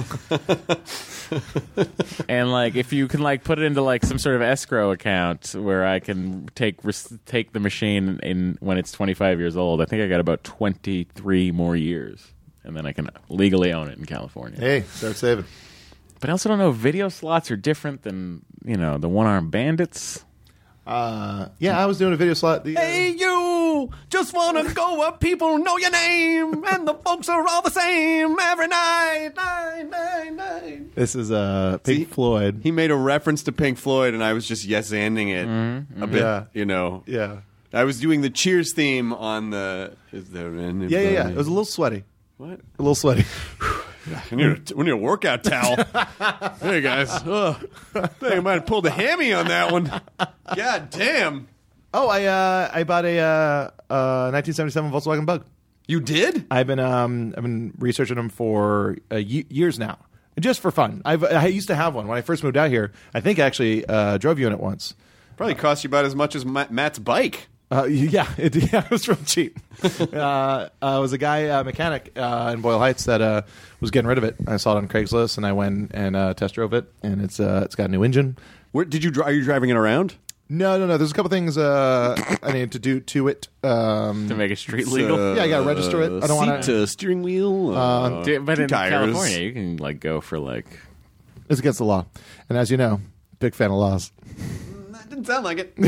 machine. And if you can put it into some sort of escrow account where I can take the machine in when it's 25 years old. I think I got about 23 more years, and then I can legally own it in California. Hey, start saving. But I also don't know if video slots are different than the one-armed bandits. I was doing a video slot. Hey, you! Just want to go where people know your name, and the folks are all the same every night. This is Pink Floyd. He made a reference to Pink Floyd, and I was just yes-anding it a bit, Yeah. I was doing the Cheers theme on the... Is there anybody? Yeah. It was a little sweaty. What? A little sweaty. We need a workout towel. Hey, guys. I think I might have pulled a hammy on that one. God damn. Oh, I bought a 1977 Volkswagen Bug. You did? I've been researching them for years now, just for fun. I used to have one when I first moved out here. I think I actually drove you in it once. Probably cost you about as much as Matt's bike. It was real cheap. It was a guy, mechanic in Boyle Heights that was getting rid of it. I saw it on Craigslist, and I went and test drove it, and it's got a new engine. Where did you? Are you driving it around? No. There's a couple things I need to do to it To make it street legal? I got to register it. I don't want to steering wheel. But in tires. California, you can go for It's against the law, and as you know, big fan of laws. That didn't sound like it.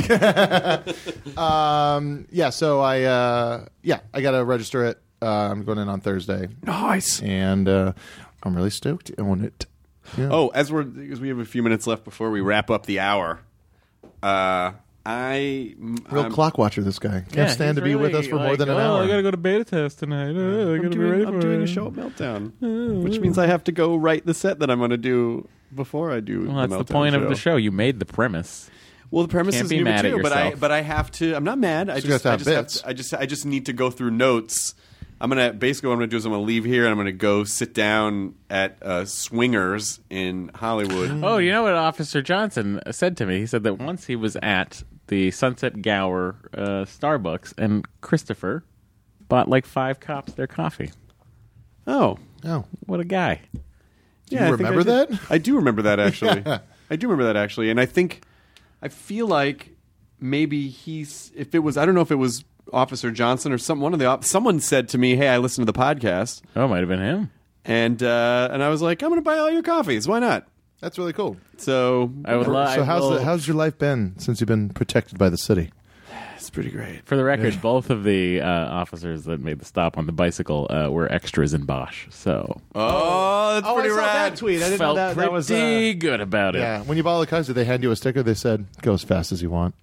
So I got to register it. I'm going in on Thursday. Nice. And I'm really stoked on it. Yeah. Oh, because we have a few minutes left before we wrap up the hour. Real clock watcher, this guy. Can't stand to be with us for more than an hour. I got to go to beta test tonight. I got to be ready for I'm doing a show at Meltdown, which means I have to go write the set that I'm going to do before I do. Well, that's the the point show. of the show. You made the premise. Well, the premise Can't is be new mad at material, yourself. but I have to. I'm not mad. I just need to go through notes. I'm gonna basically what I'm gonna do is I'm gonna leave here and I'm gonna go sit down at Swingers in Hollywood. Oh, you know what Officer Johnson said to me? He said that once he was at the Sunset Gower Starbucks and Christopher bought 5 cops their coffee. Oh, What a guy. Do you remember that? I do remember that actually. I do remember that actually, and I feel like maybe I don't know if it was Officer Johnson or someone said to me, "Hey, I listened to the podcast." Oh, it might have been him. And I was like, "I'm going to buy all your coffees. Why not?" That's really cool. So I would love. So how's your life been since you've been protected by the city? it's pretty great. For the record, both of the officers that made the stop on the bicycle were extras in Bosch. So Oh, that's pretty I saw rad. that tweet. I didn't felt know that. pretty That was good about it. yeah. When you bought all the cars, did they hand you a sticker? They said, "Go as fast as you want."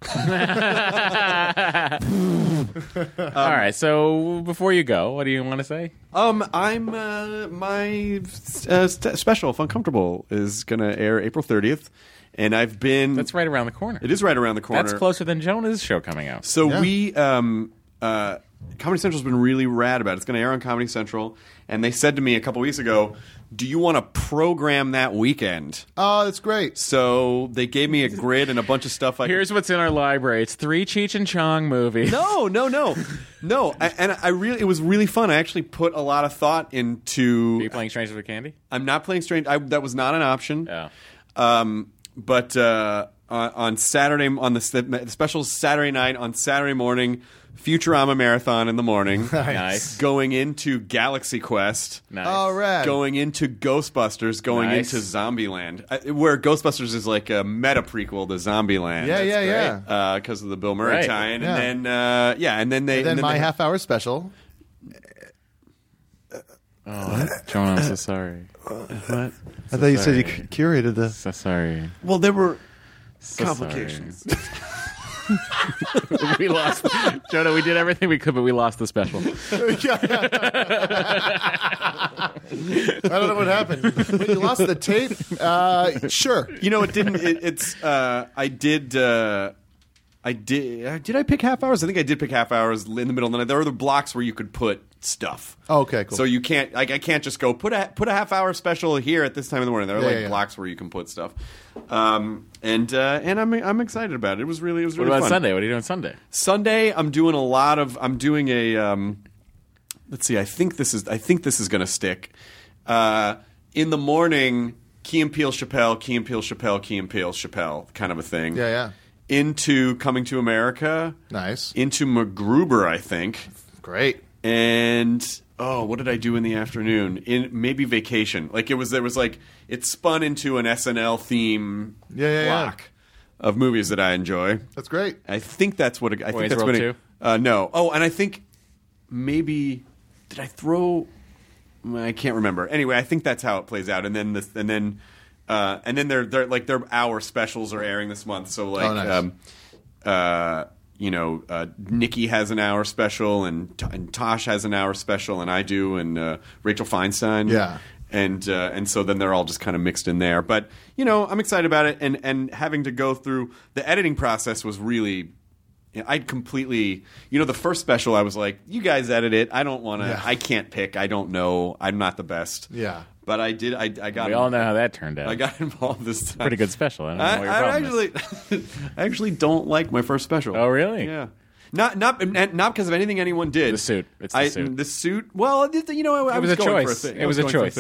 All right. So before you go, what do you want to say? I'm my special Fun Comfortable is gonna air April 30th, and I've been. That's right around the corner. It is right around the corner. That's closer than Jonah's show coming out. So Yeah. we Comedy Central's been really rad about it. It's going to air on Comedy Central, and they said to me a couple weeks ago, "Do you want to program that weekend?" Oh, that's great. So they gave me a grid and a bunch of stuff. Here's what's in our library. It's 3 Cheech and Chong movies. No. It was really fun. I actually put a lot of thought into. Are you playing Strangers with Candy? I'm not playing Strange. That was not an option. Yeah. But on Saturday, on the special Saturday night, on Saturday morning, Futurama marathon in the morning. Nice. Going into Galaxy Quest. Nice. All right. Going into Ghostbusters. Going Nice. into Zombieland. Where Ghostbusters is like a meta prequel to Zombieland. Yeah. Because of the Bill Murray Right. tie-in. Yeah. And then And then my half-hour special. Oh, Jonah, I'm so sorry. What? I thought you said you sorry. curated the. So sorry. Well, there were So complications. sorry. We lost. Jonah, we did everything we could, but we lost the special. I don't know what happened. You lost the tape? Sure. You know, it didn't. I did. Did I pick half hours? I think I did pick half hours in the middle of the night. There are the blocks where you could put stuff. Oh, okay, cool. So you can't. Like, I can't just go put a half hour special here at this time in the morning. There are blocks where you can put stuff. And I'm excited about it. It was really What about fun. Sunday? What are you doing Sunday? Sunday, I'm doing a. Let's see. I think this is going to stick. In the morning, Key and Peele, Chappelle, Key and Peele, Chappelle, Key and Peele, Chappelle, kind of a thing. Yeah. Into Coming to America. Nice. Into MacGruber, I think. Great. And what did I do in the afternoon? In maybe Vacation. Like it spun into an SNL theme block of movies that I enjoy. That's great. I think that's what I think Wayne's that's World what 2? No. Oh, and I think maybe did I throw? I can't remember. Anyway, I think that's how it plays out. And then they're like their hour specials are airing this month. So like, nice. Nikki has an hour special, and Tosh has an hour special, and I do, and Rachel Feinstein. Yeah. And so then they're all just kind of mixed in there. But, you know, I'm excited about it. And having to go through the editing process was really, I'd completely, the first special I was like, you guys edit it. I don't want to, I can't pick. I don't know. I'm not the best. Yeah. But I did. I got. We all know how that turned out. I got involved this time. Pretty good special. I don't know what your problem is. I actually don't like my first special. Oh, really? Yeah. Not because of anything anyone did. The suit. It's the suit. The suit. Well, I was was a going choice. for a thing. It was a choice.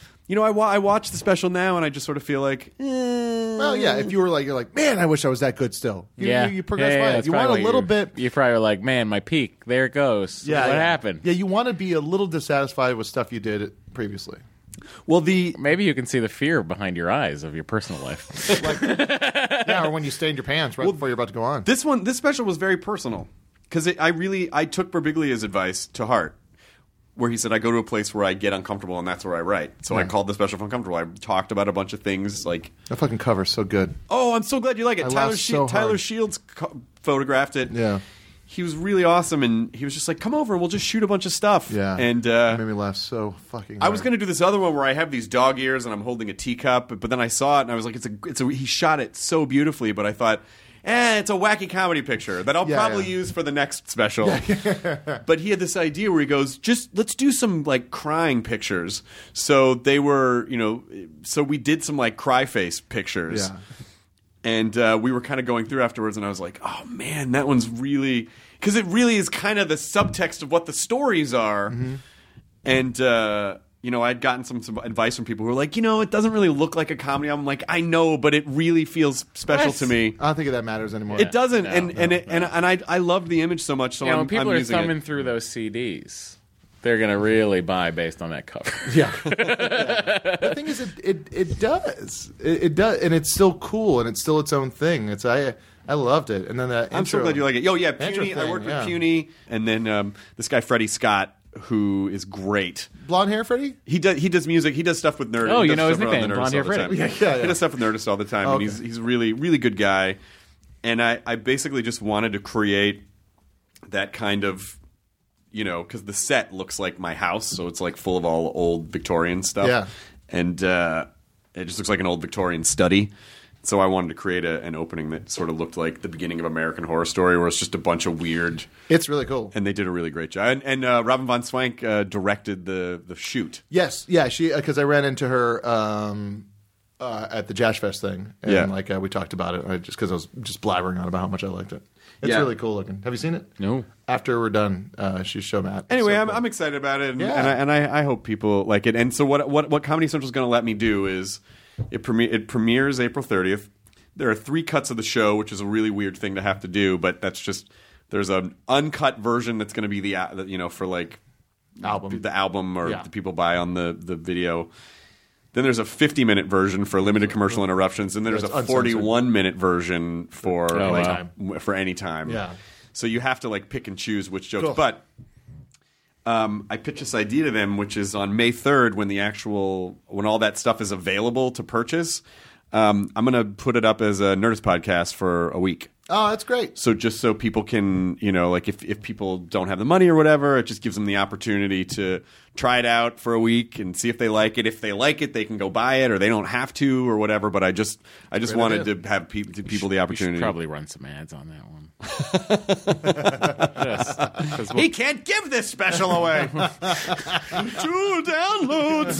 I watched the special now, and I just sort of feel like, Well, yeah. If you were like, you're like, man, I wish I was that good still. You progress by it. that's You want a probably little what bit. You probably were like, man, my peak. There it goes. Yeah. What happened? Yeah, you want to be a little dissatisfied with stuff you did previously. well, Maybe you can see the fear behind your eyes of your personal life. Yeah, or when you stained your pants right before you're about to go on. this special was very personal because I took Birbiglia's advice to heart, where he said I go to a place where I get uncomfortable and that's where I write. So I called the special Uncomfortable. I talked about a bunch of things like That fucking cover's so good. Oh, I'm so glad you like it. I Tyler, laughed so Tyler hard. Shields photographed it. Yeah. He was really awesome, and he was just like, "Come over, and we'll just shoot a bunch of stuff." Yeah. and It made me laugh so fucking hard. I was going to do this other one where I have these dog ears and I'm holding a teacup, but then I saw it and I was like, he shot it so beautifully, but I thought, it's a wacky comedy picture that I'll probably use for the next special. But he had this idea where he goes, let's do some like crying pictures. So they were, so we did some like cry face pictures. Yeah. And we were kind of going through afterwards, and I was like, oh, man, that one's really... Because it really is kind of the subtext of what the stories are. Mm-hmm. And, I'd gotten some advice from people who were like, it doesn't really look like a comedy album. I'm like, I know, but it really feels special to me. I don't think that matters anymore. It doesn't. I loved the image so much, so when people are using thumbing it. through those CDs, they're going to really buy based on that cover. Yeah. The thing is, it does. It does, and it's still cool, and it's still its own thing. I loved it, and then that. I'm so glad you like it. Oh yeah, Intro Puny. I thing, worked yeah. with Puny, and then this guy Freddie Scott, who is great. Blonde hair, Freddie. He does music. He does stuff with Nerdist. Oh, he you does know his stuff around nickname, the Nerdist Blonde Hair all the Freddie. time. Yeah. He does stuff with Nerdist all the time, Okay. and he's a really, really good guy. And I basically just wanted to create that kind of, because the set looks like my house, so it's like full of all old Victorian stuff. Yeah. And it just looks like an old Victorian study. So I wanted to create an opening that sort of looked like the beginning of American Horror Story, where it's just a bunch of weird. It's really cool. And they did a really great job. And Robin von Swank directed the shoot. Yes, yeah, she because I ran into her at the Jazz Fest thing, and we talked about it. Just because I was just blabbering on about how much I liked it. It's Yeah. really cool looking. Have you seen it? No. After we're done, she showed Matt. Anyway, So I'm, cool. I'm excited about it, and, Yeah. and I hope people like it. And so what Comedy Central is going to let me do is it premieres April 30th. There are 3 cuts of the show, which is a really weird thing to have to do, but that's just there's an uncut version that's going to be for like Album. the album or Yeah. the people buy on the video. Then there's a 50-minute version for limited commercial interruptions, and there's That's a uncensored. 41-minute version for for any time. Yeah. So you have to like pick and choose which jokes. Cool. But I pitched this idea to them, which is on May 3rd when all that stuff is available to purchase. I'm going to put it up as a Nerdist podcast for a week. Oh, that's great. So just so people can, like if people don't have the money or whatever, it just gives them the opportunity to try it out for a week and see if they like it. If they like it, they can go buy it, or they don't have to, or whatever. But I just wanted to have people the opportunity. You should probably run some ads on that one. He can't give this special away. 2 downloads.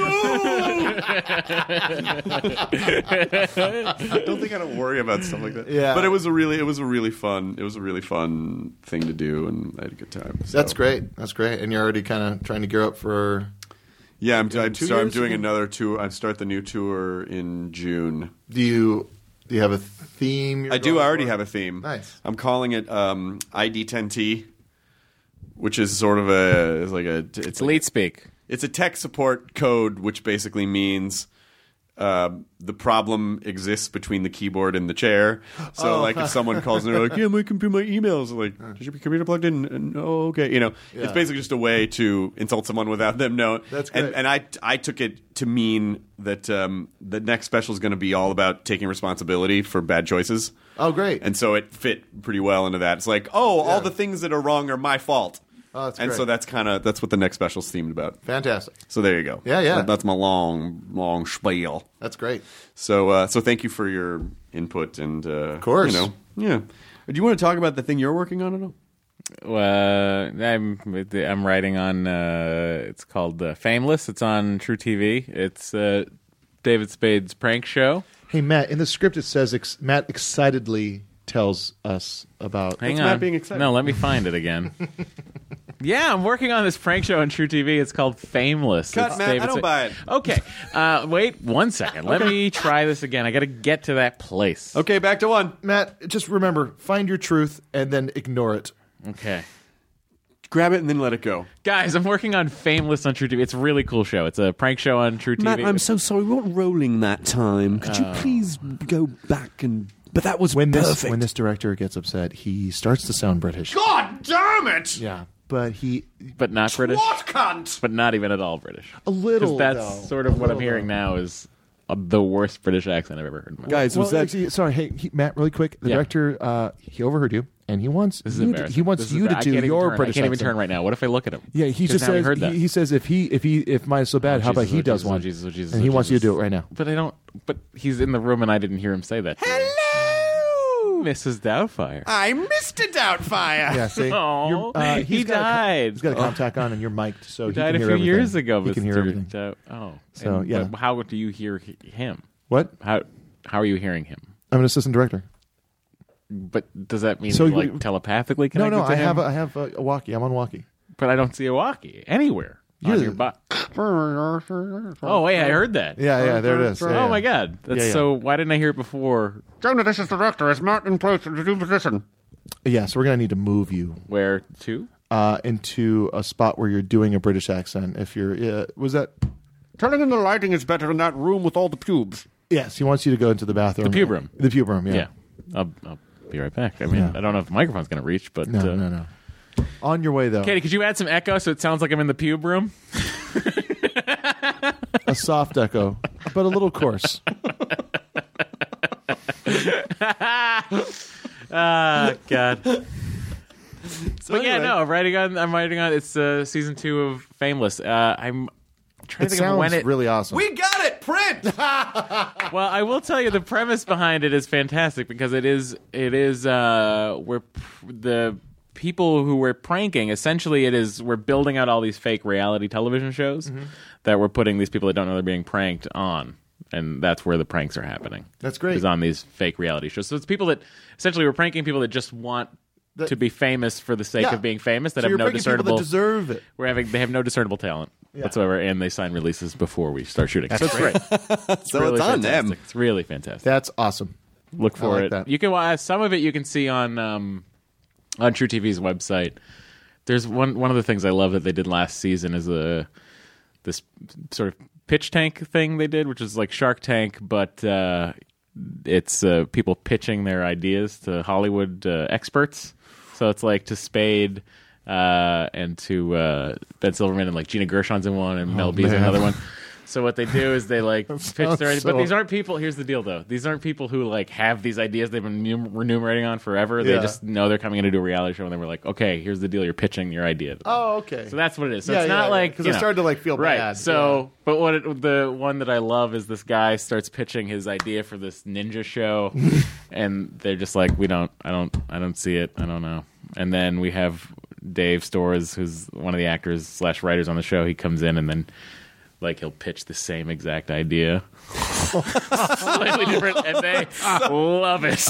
I don't think I don't worry about stuff like that. Yeah. But it was a really fun thing to do, and I had a good time. So. That's great. And you're already kind of trying to gear up for. Yeah, I'm 2 years doing again? another tour. I start the new tour in June. Do you have a theme? I do. I already have a theme. Nice. I'm calling it ID10T, which is sort of It's lead speak. It's a tech support code, which basically means the problem exists between the keyboard and the chair. So, if someone calls and they're like, "Yeah, my emails," like, "Is your computer plugged in?" No, okay. It's basically just a way to insult someone without them knowing. That's great. And I took it to mean that the next special is going to be all about taking responsibility for bad choices. Oh, great. And so it fit pretty well into that. It's like, all the things that are wrong are my fault. Oh, that's and great. so that's what the next special's themed about. Fantastic. So there you go. Yeah. That's my long spiel. That's great. So thank you for your input and of course. Yeah. Do you want to talk about the thing you're working on at all? I'm writing on. It's called Fameless. It's on True TV. It's David Spade's prank show. Hey, Matt, in the script it says Matt excitedly tells us about. Hang What's on. Matt being excited? No, let me find it again. Yeah, I'm working on this prank show on True TV. It's called Fameless. Cut, It's Matt. David I don't Spade. buy it. Okay. Wait 1 second. Let me try this again. I got to get to that place. Okay, back to one. Matt, just remember, find your truth and then ignore it. Okay. Grab it and then let it go. Guys, I'm working on Fameless on True TV. It's a really cool show. It's a prank show on True TV. Matt, I'm so sorry. We weren't rolling that time. Could you please go back and... But that was When perfect. this director gets upset, he starts to sound British. God damn it! Yeah, but But not British. What cunt? But not even at all British. a little. That's though. sort of what I'm A hearing little, now is the worst British accent I've ever heard in my life. Guys, Well, was that... actually, sorry, hey, Matt, really quick. The Yeah. director, he overheard you, and he wants This is you to, embarrassing. he wants This is you to I do can't even your turn. British I can't even accent. turn right now. What if I look at him? Yeah, he 'Cause just now says heard that. he says if mine is so bad, how about he does one? Jesus, Jesus, and he wants you to Jesus. do it right now. But I don't. But he's in the room, and I didn't hear him say that. Hello! Mrs. Doubtfire. I'm Mr. Doubtfire. Yeah, see, Aw, You're- he he's got died. He's got a contact on, and you're mic'd, so he Died can a hear few everything. years ago. He can hear Mr. everything. Oh, So, And- yeah. but how do you hear him? What? How are you hearing him? I'm an assistant director. But does that mean So you're, you- like telepathically No, connected no, to I him? have a walkie. I'm on walkie. But I don't see a walkie anywhere on Yeah. your butt. Oh, wait, I heard that. Yeah, there it is. Yeah, Oh my God! That's Yeah, yeah. so. Why didn't I hear it before? Jonah, this is the director. Is Matt in place to do position? Yeah, so we're gonna need to move you Where to? into a spot where you're doing a British accent. If you're, was that? Turning in the lighting is better in that room with all the pubes. Yes, he wants you to go into the bathroom. The pube room. The pube room. Yeah. Yeah, I'll be right back. I mean, Yeah. I don't know if the microphone's going to reach, but No. On your way though. Katie, could you add some echo so it sounds like I'm in the pube room? A soft echo, but a little coarse. Ah, God. But yeah, anyway. no, I'm writing on. It's season 2 of Fameless. I'm trying It to think of when sounds it. really awesome. We got it! Print! Well, I will tell you the premise behind it is fantastic because it is we're the people who we're pranking. Essentially, we're building out all these fake reality television shows that we're putting these people that don't know they're being pranked on. And that's where the pranks are happening. That's great. Is on these fake reality shows. So it's people that essentially we're pranking people that just want to be famous for the sake Yeah. of being famous that so have you're no picking people discernible. that deserve it. They have no discernible talent whatsoever, and they sign releases before we start shooting. So it's great. So Really it's on fantastic. them. It's really fantastic. That's awesome. Look for like it. that. You can watch some of it. You can see on True TV's website. There's one of the things I love that they did last season is this sort of pitch tank thing they did, which is like Shark Tank, but it's people pitching their ideas to Hollywood experts. So it's like to Spade and to Ben Silverman, and like Gina Gershon's in one, and Mel B's in man. another one. So what they do is they like pitch sounds their idea. so- But these aren't people. Here's the deal, though. These aren't people who like have these ideas they've been remunerating on forever. They Yeah. just know they're coming in to do a reality show, and they were like, okay, here's the deal. You're pitching your idea. To them. Oh, okay. So that's what it is. So Yeah, it's not yeah, like because you I know. started to like feel Right. bad. So, but the one that I love is this guy starts pitching his idea for this ninja show, and they're just like, I don't see it. I don't know. And then we have Dave Storrs, who's one of the actors / writers on the show. He comes in and then like he'll pitch the same exact idea, slightly different, and they love it.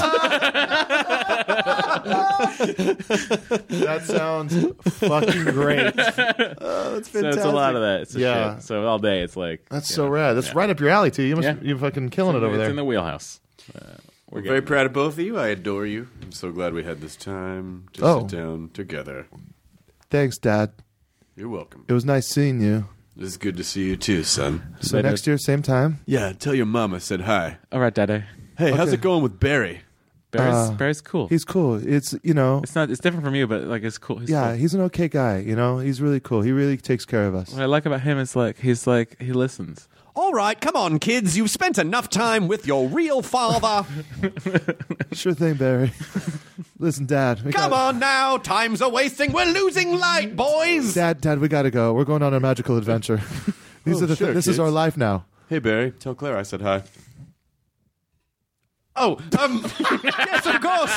That sounds fucking great. That's So fantastic. it's a lot of that. It's a Yeah. shit. So all day it's like That's so rad. That's right up your alley too. You must Yeah. you're fucking killing it over it's there. in the wheelhouse. We're I'm very proud of both of you. I adore you. I'm so glad we had this time to Oh. sit down together. Thanks, Dad. You're welcome. It was nice seeing you. This is good to see you too, son. So Later. next year, same time. Yeah, tell your mama said hi. All right, Daddy. Hey, how's Okay. it going with Barry? Barry's cool. He's cool. It's It's different from you, but like it's cool. He's yeah, cool. he's an okay guy. You know, he's really cool. He really takes care of us. What I like about him is like he listens. All right, come on, kids. You've spent enough time with your real father. Sure thing, Barry. Listen, Dad. Come on now. Time's a wasting. We're losing light, boys. Dad, we gotta go. We're going on a magical adventure. These Oh, are the sure, this is kids. our life now. Hey, Barry. Tell Claire I said hi. Oh, yes, of course.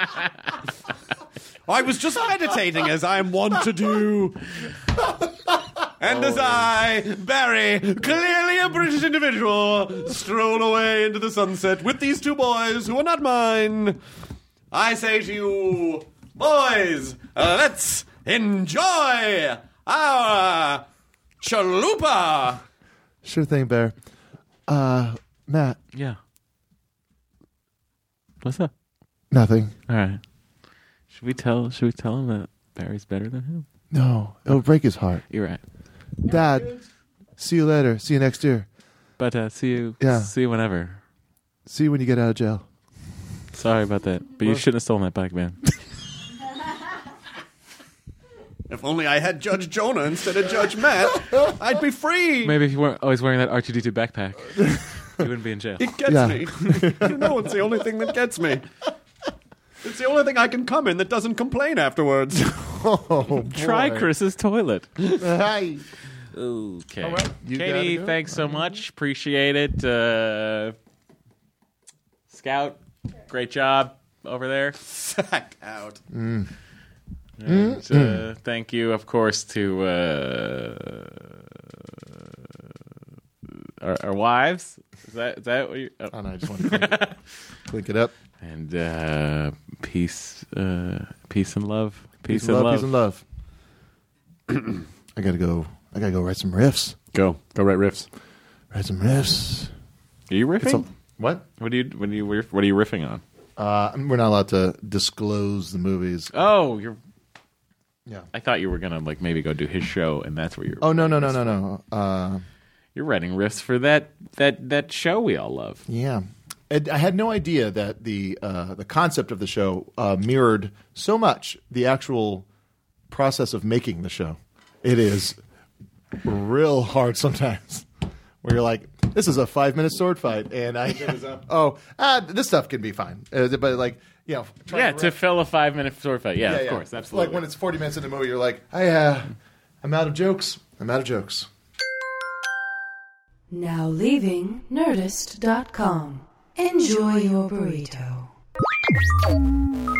I was just meditating as I'm wont to do. And as I, Barry, clearly a British individual, stroll away into the sunset with these two boys who are not mine, I say to you, boys, let's enjoy our chalupa. Sure thing, Bear. Matt, Yeah. What's up? nothing. All right. Should we tell him that Barry's better than him? No, it'll break his heart. You're right. Dad, see you later. See you next year. But see you whenever. See you when you get out of jail. Sorry about that. But you shouldn't have stolen that bike, man. If only I had Judge Jonah instead of Judge Matt, I'd be free. Maybe if you weren't always wearing that R2D2 backpack, you wouldn't be in jail. It gets Yeah. me. You know, it's the only thing that gets me. It's the only thing I can come in that doesn't complain afterwards. Oh, Try Chris's toilet. Hi. Okay. right, you Katie, gotta go. thanks so much. Appreciate it. Scout, great job over there. Sacked out. And, thank you, of course, to our wives. Is that what you? Oh. Oh, no, I just want to clink it up. And peace and love. Peace Peace and love. and love. I gotta go write some riffs. Go write riffs. Write some riffs. Are you It's riffing? a- what? What are you riffing on? We're not allowed to disclose the movies. Oh, you're. Yeah. I thought you were gonna like maybe go do his show, and that's where you're. Oh no. You're writing riffs for that show we all love. Yeah. I had no idea that the concept of the show mirrored so much the actual process of making the show. It is real hard sometimes, where you're like, "This is a 5-minute sword fight," and this stuff can be fine, but like trying To fill a 5-minute sword fight. Yeah, of course, It's absolutely. like when it's 40 minutes in the movie, you're like, I'm out of jokes. Now leaving Nerdist.com. Enjoy your burrito.